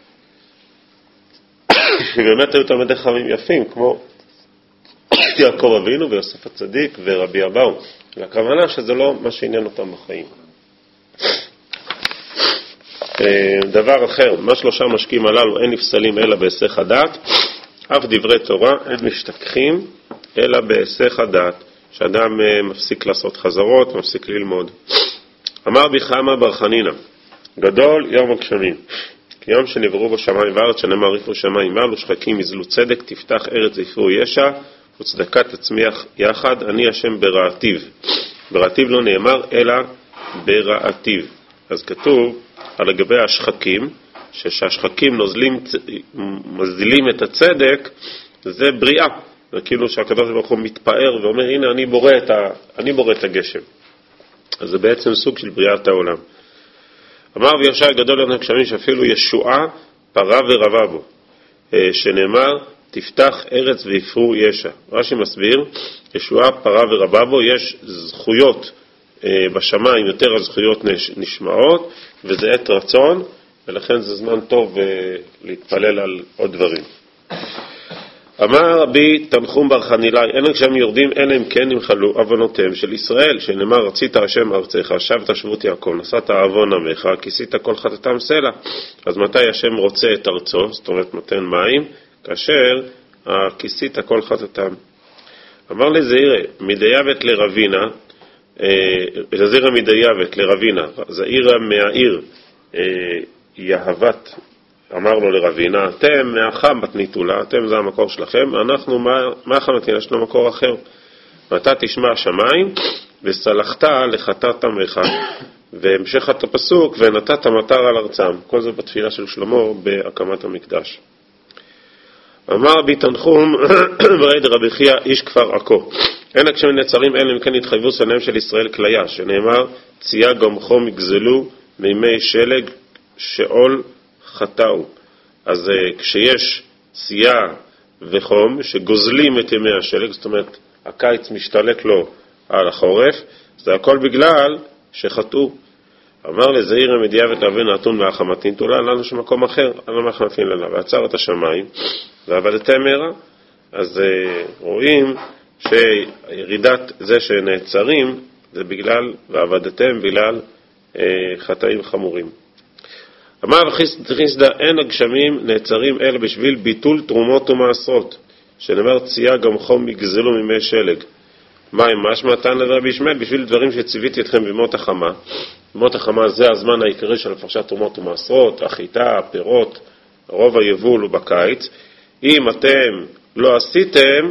שבאמת היו תלמידי חכמים יפים, כמו יעקב אבינו ויוסף הצדיק ורבי אבאו. הכוונה שזה לא מה שעניין אותם בחיים. דבר אחר, מה 3 משקים הללו אין נפסלים אלא בהיסח הדעת, אף דברי תורה אין משתכחים אלא בהיסח הדעת, שאדם מפסיק לעשות חזרות, מפסיק ללמוד. אמר רבי חמא בר חנינא, גדול יום הגשמים, כי יום שנבראו בו שמיים וארץ, שנאמר יפרו שמיים מעל ושחקים יזלו צדק, תפתח ארץ ויפרו ישע, וצדקה תצמיח יחד, אני השם ברעתיו. ברעתיו לא נאמר, אלא ברעתיו. אז כתוב על לגבי השחקים, שהשחקים מזדילים את הצדק, זה בריאה. זה כאילו שהקדוש ברוך הוא מתפאר ואומר, הנה אני בורא את הגשם. אז זה בעצם סוג של בריאת העולם. אמר וישע גדול לנו גשמים שאפילו ישועה פרה ורבה בו, שנאמר תפתח ארץ ויפרו ישע. רש"י מסביר, ישועה פרה ורבה בו, יש זכויות בשמיים, יותר הזכויות נשמעות, וזה עת רצון, ולכן זה זמן טוב להתפלל על עוד דברים. אמר רבי תנחום בר חנילאי, אין הגשמים יורדים אלא אם כן ימחלו עוונותיהם של ישראל, שנאמר רצית השם ארצך, שבת שבות יעקב, נשאת עוון עמך, כיסית כל חטאתם סלע. אז מתי השם רוצה את ארצו, זאת אומרת נותן מים, כאשר כיסית כל חטאתם. אמר לזעירה מדייבת לרבינה, לזעירה מדייבת לרבינה, זעירה מהעיר יהבת, אמר לו לרבינה, אתם מהחם בתניתולה, אתם זה המקור שלכם, אנחנו מהחמתינה יש לו מקור אחר. ואתה תשמע השמיים וסלחת לחטאת עמך, והמשך את הפסוק ונתת מטר על ארצם. כל זה בתפילה של שלמה בהקמת המקדש. אמר רבי תנחום ורד רבי חייא איש כפר עכו, אין הגשמים נעצרים אלא אם כן התחייבו שונאיהם של ישראל כליה, שנאמר צייה גמחו יגזלו מימי שלג שאול חטאו. אז כשיש צייה וחום שגוזלים את ימי השלג, זאת אומרת הקיץ משתלט לו על החורף, זה הכל בגלל שחטאו. אמר לזעיר מדייבת להבין נתון מהחמתין, תולה לנו שמקום אחר, אני לא מהחמתין לנה, ועצר את השמיים ועבדתם מהרה. אז רואים שירידת זה שנעצרים זה בגלל, ועבדתם בגלל חטאים חמורים. אמר חיסדא אין הגשמים נעצרים אלא בשביל ביטול תרומות ומעשרות, שנאמר צייה גמחו יגזלו מימי שלג. מה משמע תנא רבי ישמעאל, בשביל דברים שציוויתי אתכם בימות החמה. בימות החמה זה הזמן העיקרי של הפרשת תרומות ומעשרות, החיטה, פירות, רוב היבול הוא בקיץ. אם אתם לא עשיתם,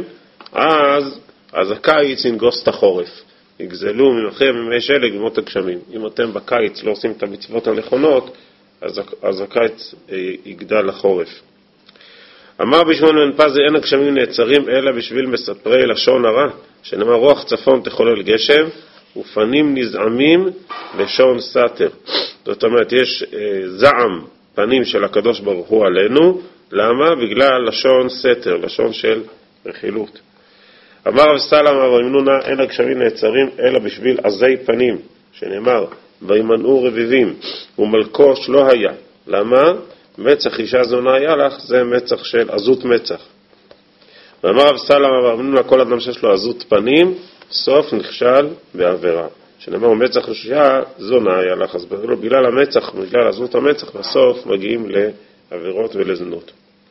אז הקיץ ינגוס את החורף. יגזלו ממכם מימי שלג בימות הגשמים. אם אתם בקיץ לא עושים את המצוות הנכונות, אז הקיץ יגדל לחורף. אמר בשמעון בן פזי אין הגשמים נעצרים אלא בשביל מספרי לשון הרע, שנאמר רוח צפון תחולל גשם ופנים נזעמים לשון סתר. זאת אומרת יש זעם פנים של הקדוש ברוך הוא עלינו. למה? בגלל לשון סתר, לשון של רכילות. אמר רב סלם אמר אמנונה אין הגשמים נעצרים אלא בשביל עזי פנים, שנאמר וימנעו רביבים ומלקוש לא היה. למה? מצח אישה זונה היה לך, זה מצח של עזות מצח. ואמר רב סלם אמר אמנונה כל אדם שיש לו עזות פנים סוף נכשל בעבירה, שנאמר מצח אישה זונה היה לך, אז בגלל המצח, בגלל עזות המצח בסוף מגיעים לעבירות ולזנות.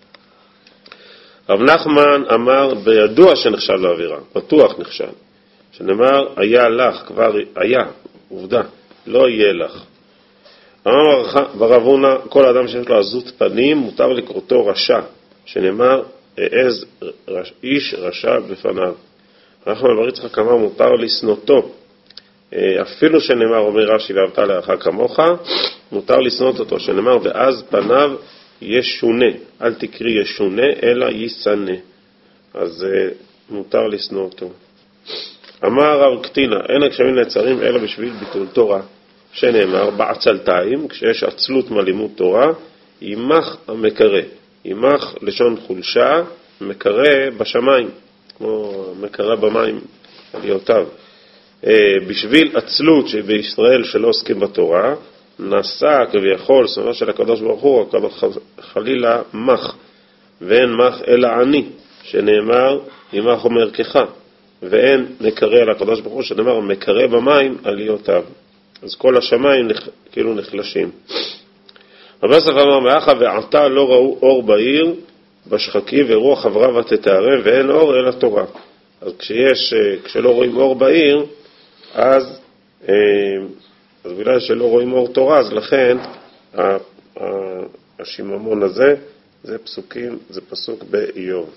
רב נחמן אמר בידוע שנכשל לעבירה, בטוח נכשל, שנאמר היה לך, כבר היה, עובדה, לא יהיה לך. אמר ברב הונא כל אדם שיש לו עזות פנים מותר לקרותו רשע, שנאמר העז איש רשע בפניו. אנחנו על יצחק אמר מותר לשנותו, אפילו שנאמר אומר רש"י ואהבת לרעך כמוך, מותר לשנות אותו, שנאמר ואז פניו ישונה, אל תקרי ישונה אלא ישנא, אז מותר לשנוא אותו. אמר רב קטינה אין הגשמים נעצרים אלא בשביל ביטול תורה, שנאמר בעצלתיים, כשיש עצלות מלימוד תורה, ימח המקרה, ימח לשון חולשה, מקרה בשמיים, כמו מקרה במים עליותיו. בשביל עצלות שבישראל שלא עוסקים בתורה, נעשה כביכול שונא של הקדוש ברוך הוא, חלילה מח, ואין מח אלא עני, שנאמר ימח ומרכך, ואין מקרה על הקדוש ברוך הוא, שנאמר מקרה במים עליותיו. אז כל השמיים כאילו נחלשים. רבי יוסף אמר מאחה ועתה לא ראו אור בעיר בשחקי ורוח חברה ותתערם ואין אור אלא תורה. אז כשלא רואים אור בעיר, אז בגלל שלא רואים אור תורה, אז לכן השיממון הזה, זה פסוק באיוב.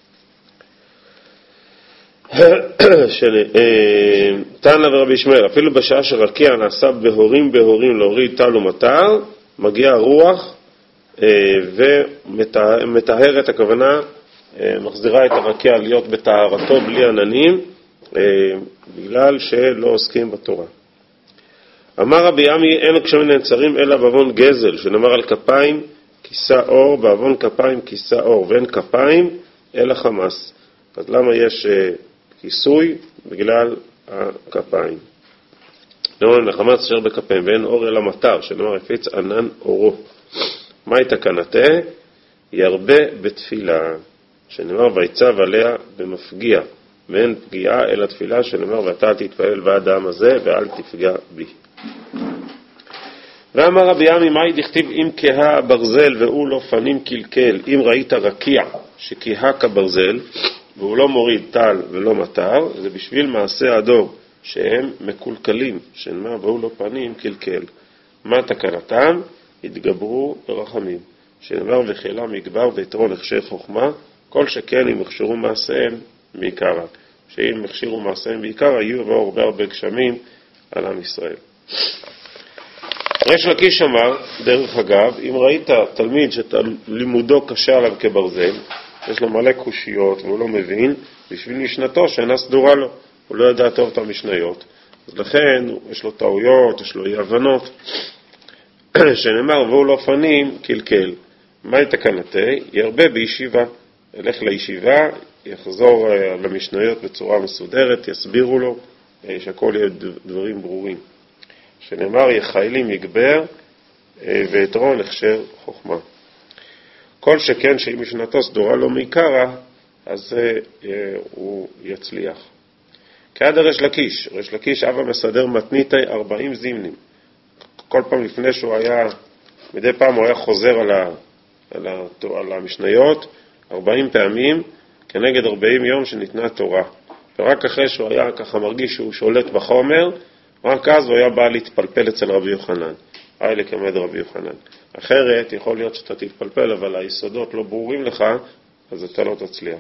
תנא ורבי ישמעאל, אפילו בשעה שרקיע נעשה בהורים להוריד טל ומטר, מגיע הרוח ומטהרת, הכוונה מחזירה את הרקיע להיות בטהרתו בלי עננים, בגלל שלא עוסקים בתורה. אמר רבי עמי, אין הגשמים נעצרים אלא בעוון גזל, שנאמר על כפיים כיסה אור, בעוון כפיים כיסה אור, ואין כפיים אלא חמס. אז למה יש כיסוי? בגלל הכפיים. נאמר לחמס אשר בכפיים, ואין אור אלא מטר, שנאמר הפיץ ענן אורו. מה תקנתה? ירבה בתפילה, שנאמר ויצב עליה במפגיע, ואין פגיעה אלא תפילה, שנאמר ואתה אל תתפלל בעד העם הזה ואל תפגע בי. ואמר רבי עמי, מהי דכתיב אם כהה ברזל והוא לא פנים קלקל? אם ראית רקיע שכהה כברזל והוא לא מוריד טל ולא מטר, זה בשביל מעשה הדור שהם מקולקלים, שנאמר והוא לא פנים קלקל. מה תקנתם? התגברו ברחמים, שנאמר וחילם יגבר ויתרון הכשר חוכמה, כל שכן אם הכשרו מעשיהם בעיקרה, שאם הכשרו מעשיהם בעיקר היו הרבה גשמים על עם ישראל. ריש לקיש אמר, דרך אגב, אם ראית תלמיד שלימודו קשה עליו כברזל, יש לו מלא קושיות והוא לא מבין, בשביל משנתו שאינה סדורה לו, הוא לא יודע טוב את המשניות, אז לכן יש לו טעויות, יש לו אי הבנות, שנאמר והוא לא פנים קלקל. מה תקנתה? ירבה בישיבה, ילך לישיבה, יחזור למשניות בצורה מסודרת, יסבירו לו, שהכל יהיה דברים ברורים. שנאמר יחיילים יגבר ויתרון הכשר חוכמה. כל שכן שאם משנתו סדורה לו מעיקרה, אז הוא יצליח. כעד ריש לקיש, ריש לקיש אבא מסדר מתניתי 40 זימנים. כל פעם לפני שהוא היה, מדי פעם הוא היה חוזר על המשניות 40 פעמים כנגד 40 יום שניתנה תורה. ורק אחרי שהוא היה ככה מרגיש שהוא שולט בחומר, רק אז הוא היה בא להתפלפל אצל רבי יוחנן. היה לקמד רבי יוחנן. אחרת יכול להיות שאתה תתפלפל, אבל היסודות לא ברורים לך, אז אתה לא תצליח.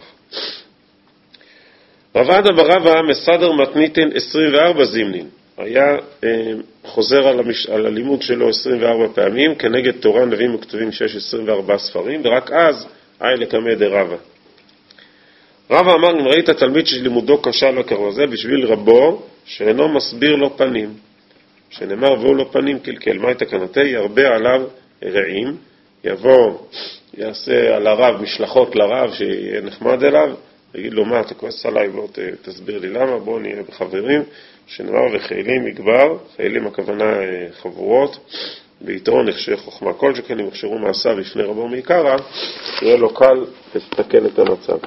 רב עדה בר רבא מסדר מתניתין 24 זימנין. היה חוזר על הלימוד שלו 24 פעמים, כנגד תורה נביאים וכתובים שיש 24 ספרים, ורק אז היה לקמד רבא. רבא אמר, אם ראית תלמיד שלימודו קשה לו כרזה, בשביל רבו שאינו מסביר לו פנים, שנאמר והוא לא פנים קלקל. מה תקנתה? ירבה עליו רעים, יבוא, יעשה על הרב משלחות לרב שיהיה נחמד אליו, יגיד לו מה אתה כועס עליי, בוא תסביר לי למה, בוא נהיה בחברים, שנאמר וחיילים יגבר, חיילים הכוונה חבורות, ביתרון הכשר חוכמה, כל שכן אם הכשרו מעשה בפני רבו מעיקרה, יהיה לו קל לתקן את המצב.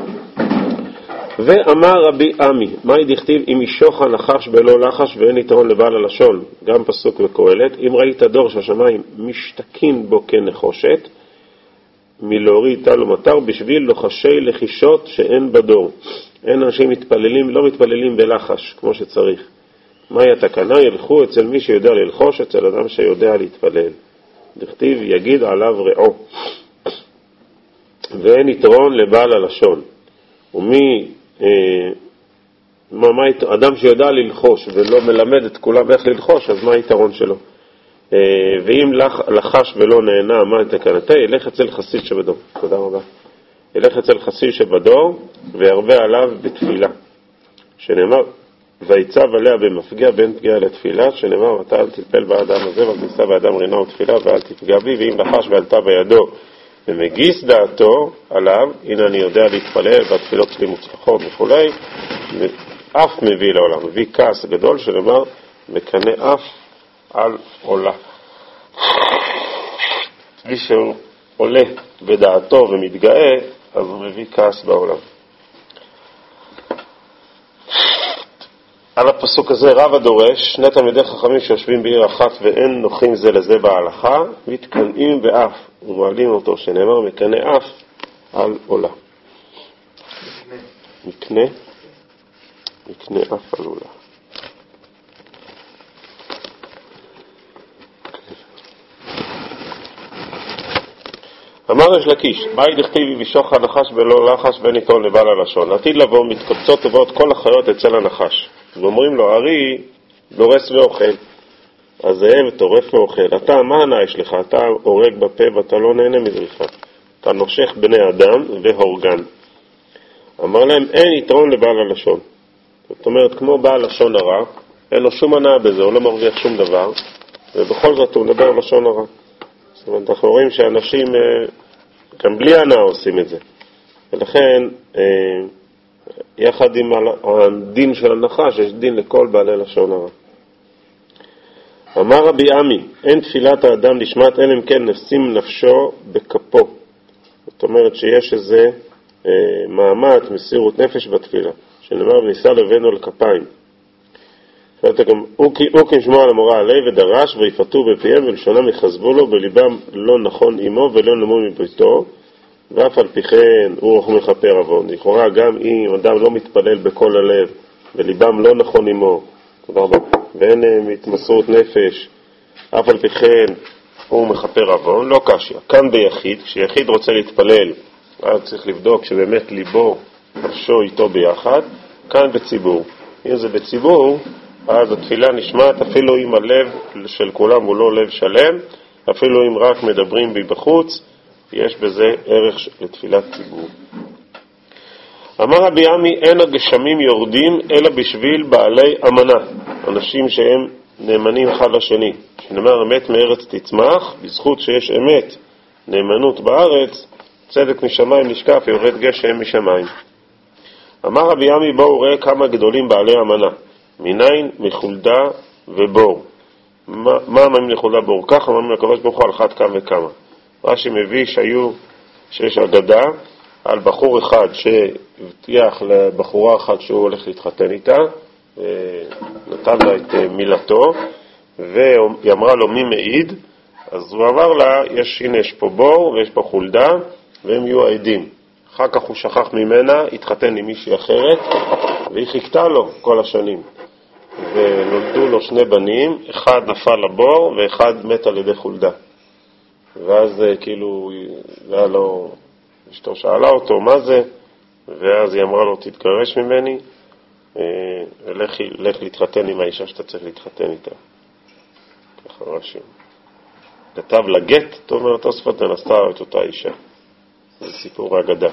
ואמר רבי עמי, מהי דכתיב אם ישוך הנחש בלא לחש ואין יתרון לבעל הלשון, גם פסוק וקהלת, אם ראית דור שהשמיים משתקין בו כנחושת, מלהוריד טל ומטר בשביל לוחשי לחישות שאין בדור. אין אנשים מתפללים, לא מתפללים בלחש כמו שצריך. מהי התקנה? ילכו אצל מי שיודע ללחוש, אצל אדם שיודע להתפלל. דכתיב יגיד עליו רעו. ואין יתרון לבעל הלשון. אדם שיודע ללחוש ולא מלמד את כולם איך ללחוש, אז מה היתרון שלו? ואם לחש ולא נהנה, מה תקנתה? ילך אצל חסיד שבדור. תודה רבה. ילך אצל חסיד שבדור וירבה עליו בתפילה, שנאמר ויצב עליה במפגיע בין פגיעה לתפילה, שנאמר ואתה אל תתפל באדם הזה ואל תישא באדם רינה ותפילה ואל תפגע בי. ואם לחש ועלתה בידו ומגיס דעתו עליו, הנה אני יודע להתפלל והתפילות שלי מוצלחות וכו', אף מביא לעולם, מביא כעס גדול, שנאמר מקנה אף על עולה. מי שהוא עולה בדעתו ומתגאה, אז הוא מביא כעס בעולם. על הפסוק הזה רבא דורש, שני תלמידי חכמים שיושבים בעיר אחת ואין נוחים זה לזה בהלכה, מתקנאים באף ומעלים אותו, שנאמר מקנה אף על עולה. מקנה אף על עולה. אמר יש לקיש, מהי דכתיב וישוך הנחש ולא לחש ואין יתרון לבעל הלשון. עתיד לבוא מתקבצות טובות כל החיות אצל הנחש. ואומרים לו, ארי דורס ואוכל. הזאב טורף ואוכל. אתה, מה הנאה יש לך? אתה הורג בפה ואתה לא נהנה מזריחה. אתה נושך בני אדם והורגן. אמר להם, אין יתרון לבעל הלשון. זאת אומרת, כמו בעל לשון הרע, אין לו שום הנאה בזה, הוא לא מרוויח שום דבר, ובכל זאת הוא מדבר לשון הרע. זאת אומרת, אנחנו רואים שאנשים גם בלי הנאה עושים את זה. ולכן, יחד עם הדין של הנחש, יש דין לכל בעלי לשון הרע. אמר רבי עמי, אין תפילת האדם נשמעת אלא אם כן נשים נפשו בכפו. זאת אומרת שיש איזה מאמץ, מסירות נפש בתפילה, שנאמר וניסה לבנו לכפיים. הוא כמשמוע על המורה עלי ודרש ויפתו בפיהם ולשונם יחזבו לו בליבם לא נכון עמו ולא נמו מביתו, ואף על פי כן הוא מכפר עוון. לכאורה גם אם אדם לא מתפלל בכל הלב וליבם לא נכון עמו ואין התמסרות נפש, אף על פי כן הוא מכפר עוון, לא קשיא. כאן ביחיד, כשיחיד רוצה להתפלל, אז צריך לבדוק שבאמת ליבו נפשו איתו ביחד. כאן בציבור, אם זה בציבור, אז התפילה נשמעת אפילו אם הלב של כולם הוא לא לב שלם, אפילו אם רק מדברים בי בחוץ, יש בזה ערך לתפילת ציבור. אמר רבי עמי, אין הגשמים יורדים אלא בשביל בעלי אמנה, אנשים שהם נאמנים אחד לשני, שנאמר אמת מארץ תצמח, בזכות שיש אמת נאמנות בארץ, צדק משמיים נשקף, יורד גשם משמיים. אמר רבי עמי, בואו ראה כמה גדולים בעלי אמנה, מניין, מחולדה ובור. מה אמרים לחולדה בור? ככה אמרים לקדוש ברוך הוא על אחת כמה וכמה. רש"י מביא שיש אגדה על בחור אחד שהבטיח לבחורה אחת שהוא הולך להתחתן איתה, נתן לה את מילתו, והיא אמרה לו מי מעיד, אז הוא אמר לה, הנה יש פה בור ויש פה חולדה, והם יהיו העדים. אחר כך הוא שכח ממנה, התחתן עם מישהי אחרת, והיא חיכתה לו כל השנים. ונולדו לו שני בנים, אחד נפל לבור ואחד מת על ידי חולדה. ואז כאילו, היה לו, אשתו שאלה אותו מה זה, ואז היא אמרה לו תתגרש ממני, ולך להתחתן עם האישה שאתה צריך להתחתן איתה. ככה רש"י. כתב לגט, זאת אומרת תוספות, ונשאה את אותה אישה. זה סיפור האגדה.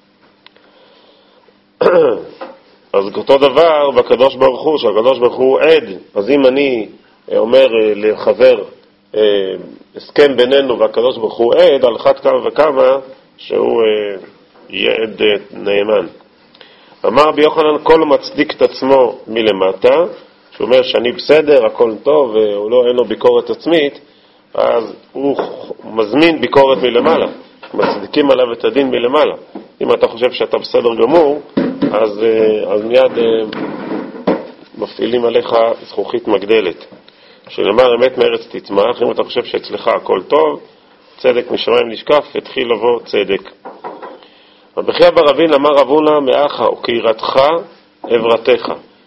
אז אותו דבר בקדוש ברוך הוא, שהקדוש ברוך הוא עד. אז אם אני אומר לחבר הסכם בינינו והקדוש ברוך הוא עד, על אחת כמה וכמה שהוא יהיה עד נאמן. אמר רבי יוחנן, כל מצדיק את עצמו מלמטה, שהוא אומר שאני בסדר, הכל טוב, אין לו ביקורת עצמית, אז הוא מזמין ביקורת מלמעלה. מצדיקים עליו את הדין מלמעלה. אם אתה חושב שאתה בסדר גמור, אז מיד מפעילים עליך זכוכית מגדלת. שנאמר אמת מארץ תצמח, אם אתה חושב שאצלך הכל טוב, צדק משמיים נשקף, התחיל לבוא צדק. רבי חייא בר אבין אמר רב הונא מאחה או קהירתך עברתך.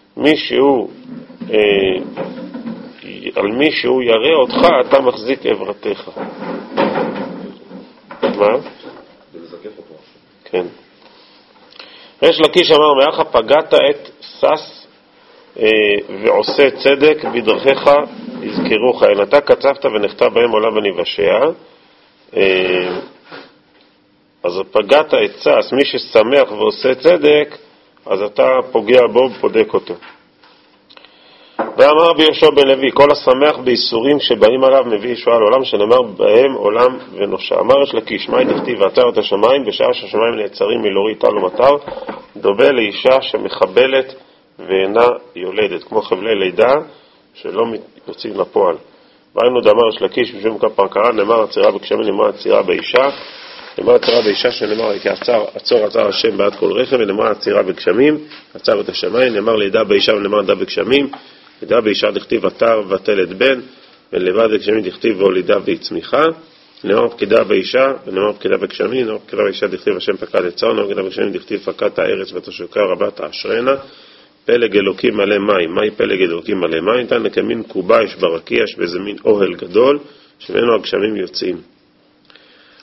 על מי שהוא ירא אותך, אתה מחזיק עברתך. מה? כן. יש לקיש אמר מאחה פגעת את סס ועושה צדק בדרכיך יזכרוך. אין אתה קצבת ונחתה בהם עולם ונבשע. אז פגעת את סס, מי ששמח ועושה צדק, אז אתה פוגע בו ופודק אותו. ואמר רבי יהושע בן לוי, כל השמח בייסורים שבאים עליו מביא ישועה לעולם, שנאמר בהם עולם ונושע. אמר יש לקיש, מה דכתיב ועצר את השמיים, בשעה שהשמיים נעצרים מלהוריד טל ומטר, דומה לאישה שמחבלת ואינה יולדת, כמו חבלי לידה שלא יוצאים לפועל. ראינו דאמר יש לקיש משום כפרקרה, נאמר עצירה בגשמים, נאמר עצירה באישה, נאמר עצירה באישה שנאמר כי עצר השם בעד כל רכב, ונאמר עצירה בגשמים, עצר את השמיים, נאמר לידה באישה ונאמר לידה בגשמים, לידה באישה דכתיב עטר ותלת בן, ולבד בגשמים דכתיב והולידה והצמיחה, נאמר פקידה באישה ונאמר פקידה בגשמים, נאמר פקידה באישה דכתיב השם פקד את צאן, נאמר פקידה בגשמים דכתיב פקד הארץ ותשוקה רבה תאשרנה, פלג אלוקים מלא מים. מהי פלג אלוקים מלא מים? ניתן לכמין קובה יש ברקיע, שבאיזה מין אוהל גדול שממנו הגשמים יוצאים.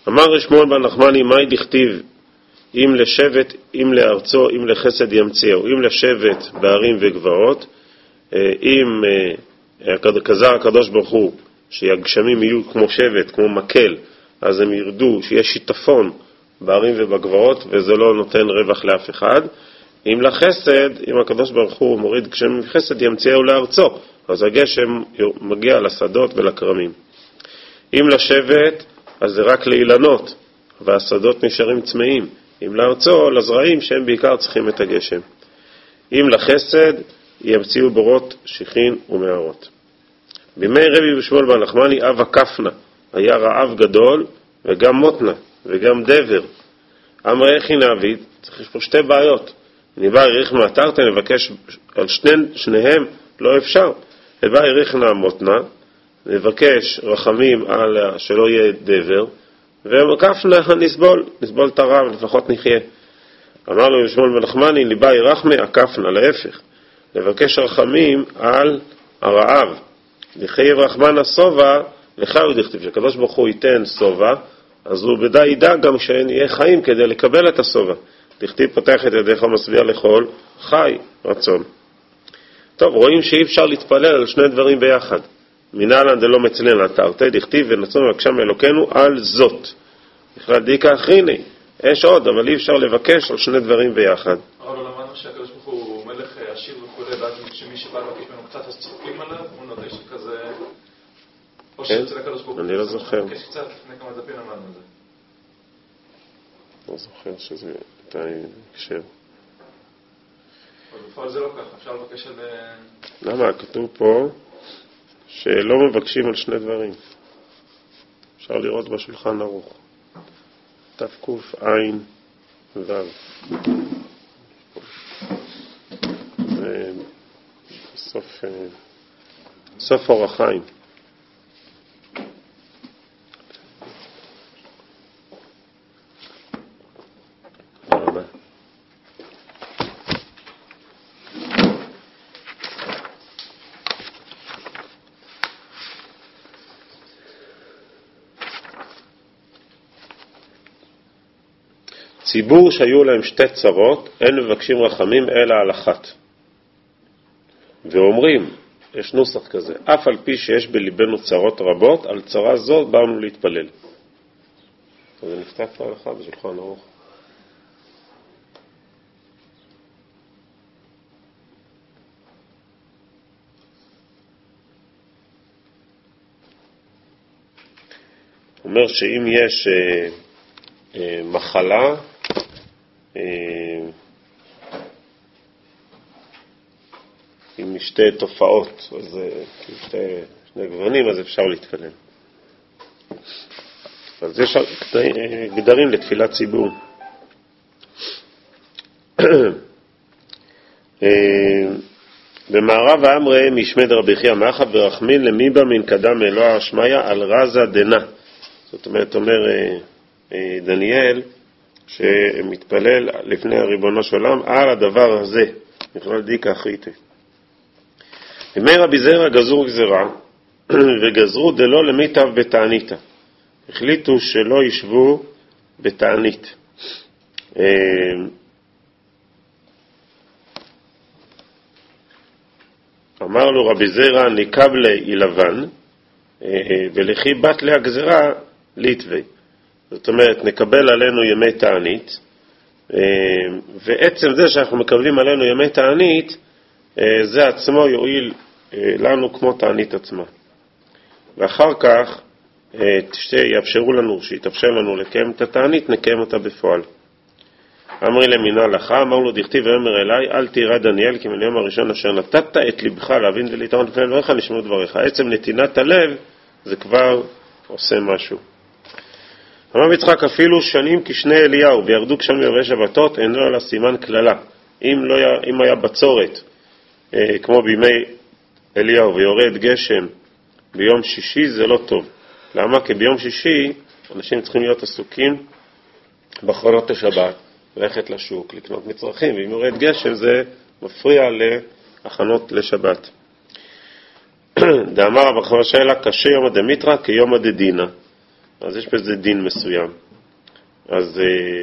אמר רבי שמואל בר נחמני, מהי דכתיב? אם לשבט, אם לארצו, אם לחסד ימציאו, אם לשבט בערים וגבעות, אם כזר הקדוש ברוך הוא, שהגשמים יהיו כמו שבט, כמו מקל, אז הם ירדו, שיהיה שיטפון בערים ובגבעות, וזה לא נותן רווח לאף אחד. אם לחסד, אם הקדוש ברוך הוא מוריד גשמים מחסד, ימציאו לארצו, אז הגשם מגיע לשדות ולקרמים. אם לשבט, אז זה רק לאילנות, והשדות נשארים צמאים. אם לארצו, לזרעים שהם בעיקר צריכים את הגשם. אם לחסד, ימציאו בורות, שיחין ומערות. בימי רבי שמואל בר נחמני, אב הקפנה, היה רעב גדול, וגם מותנה, וגם דבר. אמר איך נעביד? צריך פה שתי בעיות. ניבא יריך מאתרתן, לבקש על שניהם, לא אפשר. ניבא יריך מותנה, לבקש רחמים על שלא יהיה דבר, וכפנה נסבול את הרעב, לפחות נחיה. אמר לו שמואל בר נחמני, ניבא יריך מהכפנה, להפך. לבקש רחמים על הרעב. לחייב רחמן הסובה, לך הוא דכתיב, שקדוש ברוך הוא ייתן סובה, אז הוא בדי ידע גם שנהיה חיים כדי לקבל את הסובה. דכתיב פתח את ידיך ומשביע לכל חי רצון. טוב, רואים שאי אפשר להתפלל על שני דברים ביחד. מנהלן דלא מצלן תרתי, דכתיב ונצום מבקשם אלוקינו על זאת. בכלל דיקה אחריני, יש עוד, אבל אי אפשר לבקש על שני דברים ביחד.
אבל למדנו שהקדוש ברוך הוא מלך עשיר וכו', ואז שמי שבא לבקש ממנו קצת אז צוחקים עליו, הוא נודה שכזה... או שאצל הקדוש ברוך הוא...
אני לא זוכר.
מבקש קצת, לפני כמה דפים למדנו את זה.
לא זוכר שזה הייתה הקשר.
אבל בפועל זה לא ככה, אפשר לבקש על...
למה? כתוב פה שלא מבקשים על שני דברים. אפשר לראות בשולחן ערוך. תקוף עין וו. סוף אורח חיים. ציבור שהיו להם שתי צרות, אין מבקשים רחמים אלא על אחת. ואומרים, יש נוסח כזה, אף על פי שיש בליבנו צרות רבות, על צרה זו באנו להתפלל. אז זה נכתב פה הלכה בשולחן ערוך. אומר שאם יש מחלה, עם שתי תופעות, אז שני גוונים, אז אפשר להתפלל. אז יש גדרים לתפילת ציבור. במערב האמרי משמד רבי חייא מאחא ברחמין למיבא מן קדם אלוה שמיא על רזה דנה. זאת אומרת, אומר דניאל, שמתפלל לפני הריבונו של עולם על הדבר הזה, בכלל דיקה אחריתי. בימי רבי זרע גזרו גזרה, וגזרו דלא למיטב בתעניתא. החליטו שלא ישבו בתענית. אמר לו רבי זרע, נקבלה אילבן, ולכי בת לה גזרה ליטווי. זאת אומרת, נקבל עלינו ימי תענית, ועצם זה שאנחנו מקבלים עלינו ימי תענית, זה עצמו יועיל לנו כמו תענית עצמה. ואחר כך, שיאפשרו לנו, שיתאפשר לנו לקיים את התענית, נקיים אותה בפועל. אמרי למינה לך, אמר לו דכתיב ואמר אליי, אל תירא דניאל, כי מן היום הראשון אשר נתת את לבך להבין ולהתאמן לפני דבריך, נשמעו דבריך. עצם נתינת הלב, זה כבר עושה משהו. אמר יצחק, אפילו שנים כשני אליהו, וירדו גשמים ערבי שבתות, אינו אלא סימן כללה. אם היה בצורת, כמו בימי אליהו, ויורד גשם ביום שישי, זה לא טוב. למה? כי ביום שישי אנשים צריכים להיות עסוקים בחרונות השבת, ללכת לשוק, לקנות מצרכים, ואם יורד גשם זה מפריע להכנות לשבת. דאמר רבי חמא שאלה, קשה יום הדמיטרא כיום הדדינה. אז יש בזה דין מסוים. אז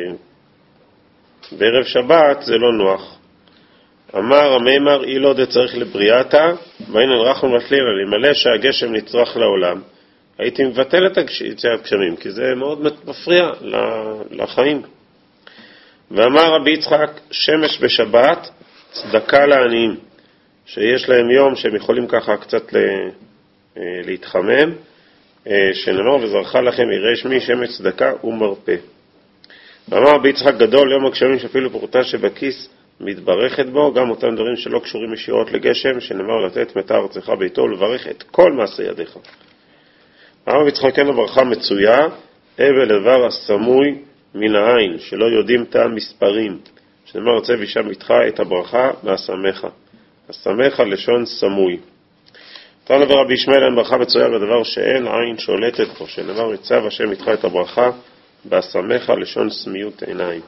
בערב שבת זה לא נוח. אמר המאמר אילו דצריך לבריאתה, ואינן רחום ותלילה, למלא שהגשם נצרך לעולם, הייתי מבטל את הגשמים, כי זה מאוד מפריע לחיים. ואמר רבי יצחק, שמש בשבת, צדקה לעניים, שיש להם יום שהם יכולים ככה קצת להתחמם, שנאמר וזרחה לכם יראה שמי שמש צדקה ומרפא. ואמר רבי יצחק גדול, יום הגשמים שאפילו פרוטה שבכיס מתברכת בו, גם אותם דברים שלא קשורים ישירות לגשם, שנאמר לתת מטה ארצך ביתו ולברך את כל מעשה ידיך. אמר רבי יצחק אין לו ברכה מצויה, אבל דבר הסמוי מן העין, שלא יודעים את המספרים, שנאמר רצה וישם איתך את הברכה והשמחה. השמחה לשון סמוי. תראה דבר רבי ישמעאל אין ברכה מצויה בדבר שאין עין שולטת בו, שנאמר יצב השם איתך את הברכה והשמחה לשון סמיות עיניים.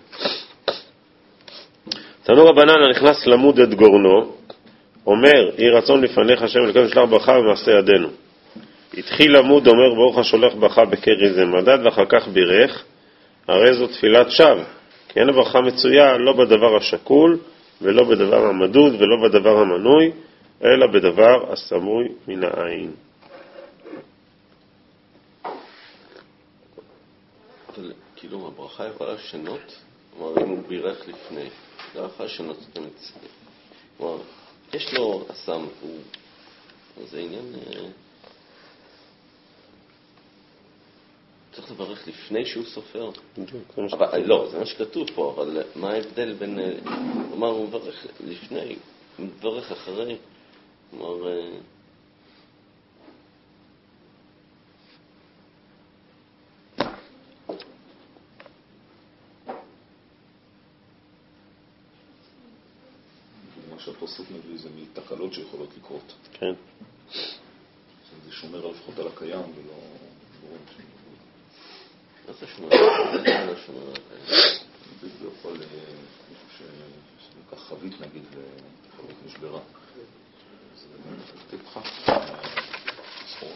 תנו רבנן הנכנס למוד את גורנו, אומר יהי רצון לפניך השם אלוקינו שלח ברכה במעשה ידינו. התחיל למוד אומר ברוך השולח ברכה בקרי זה מדד ואחר כך בירך, הרי זו תפילת שווא, כי אין הברכה מצויה לא בדבר השקול ולא בדבר המדוד ולא בדבר המנוי, אלא בדבר הסמוי מן העין.
אבל כאילו הברכה יכולה לשנות, כלומר אם הוא בירך לפני, לא יכול לשנות את המצווה. כלומר, יש לו אסם, זה עניין... צריך לברך לפני שהוא סופר. לא, זה מה שכתוב פה, אבל מה ההבדל בין... כלומר, הוא מברך לפני, הוא מברך אחרי. כלומר...
מה שהפסוק מביא זה מתקלות שיכולות לקרות.
כן.
זה שומר לפחות על הקיים ולא...
מה זה שומר? זה שומר על הקיים.
זה יכול מישהו שלקח חבית נגיד וחבית נשברה. זה תפחה. סחורון.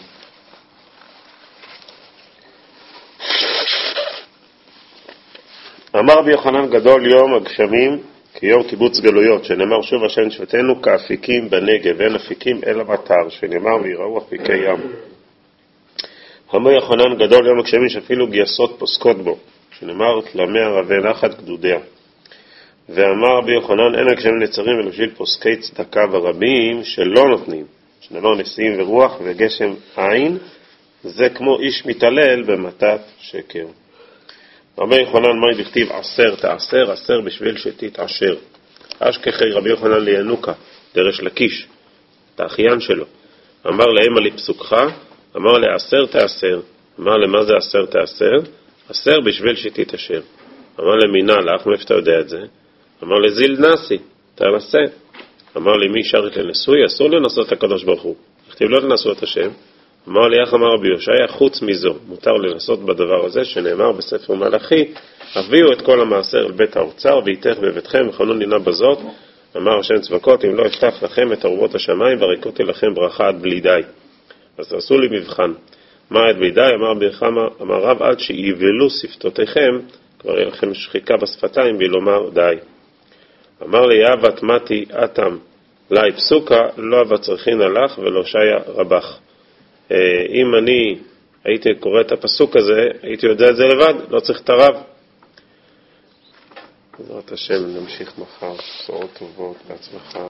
אמר רבי יוחנן גדול יום הגשמים כיום קיבוץ גלויות, שנאמר שוב השם שפטנו כאפיקים בנגב, ואין אפיקים אלא מטר, שנאמר ויראו אפיקי ים. אמר יוחנן גדול יום הגשמים שאפילו גייסות פוסקות בו, שנאמר תלמי ערבי נחת גדודיה. ואמר רבי יוחנן אין הגשמים נצרים ולבשיל פוסקי צדקה ורבים שלא נותנים, שנאמר נשיאים ורוח וגשם עין, זה כמו איש מתעלל במתת שקר. רבי יוחנן מה דכתיב עשר תעשר, עשר בשביל שתתעשר. אשכחי רבי יוחנן לינוקה, דרש לקיש, את האחיין שלו. אמר להם עלי פסוקך, אמר לעשר תעשר. אמר למה זה עשר תעשר? עשר בשביל שתתעשר. אמר למינה לך, מאיפה אתה יודע את זה? אמר לזיל נאסי, תנסה. אמר לי מי שרת לנשוי? אסור לנסות את הקדוש ברוך הוא. דכתיב לא לנסו את השם. אמר לי איך אמר רבי יושעיה, חוץ מזו, מותר לנסות בדבר הזה שנאמר בספר מלאכי, הביאו את כל המעשר אל בית האוצר ואיתך בביתכם וחנון דינה בזאת, אמר השם צבקות, אם לא אפתח לכם את ארובות השמיים והריקותי לכם ברכה עד בלי די. אז תעשו לי מבחן. מה עד בלי די? אמר רב עד שיבלו שפתותיכם, כבר יהיה לכם שחיקה בשפתיים ולומר די. אמר לי יאבת מתי אתם לי פסוקה, לא אבא צריכין הלך ולא שיה רבך. אם אני הייתי קורא את הפסוק הזה, הייתי יודע את זה לבד, לא צריך את הרב. בעזרת השם נמשיך מחר, בשורות טובות, בהצלחה.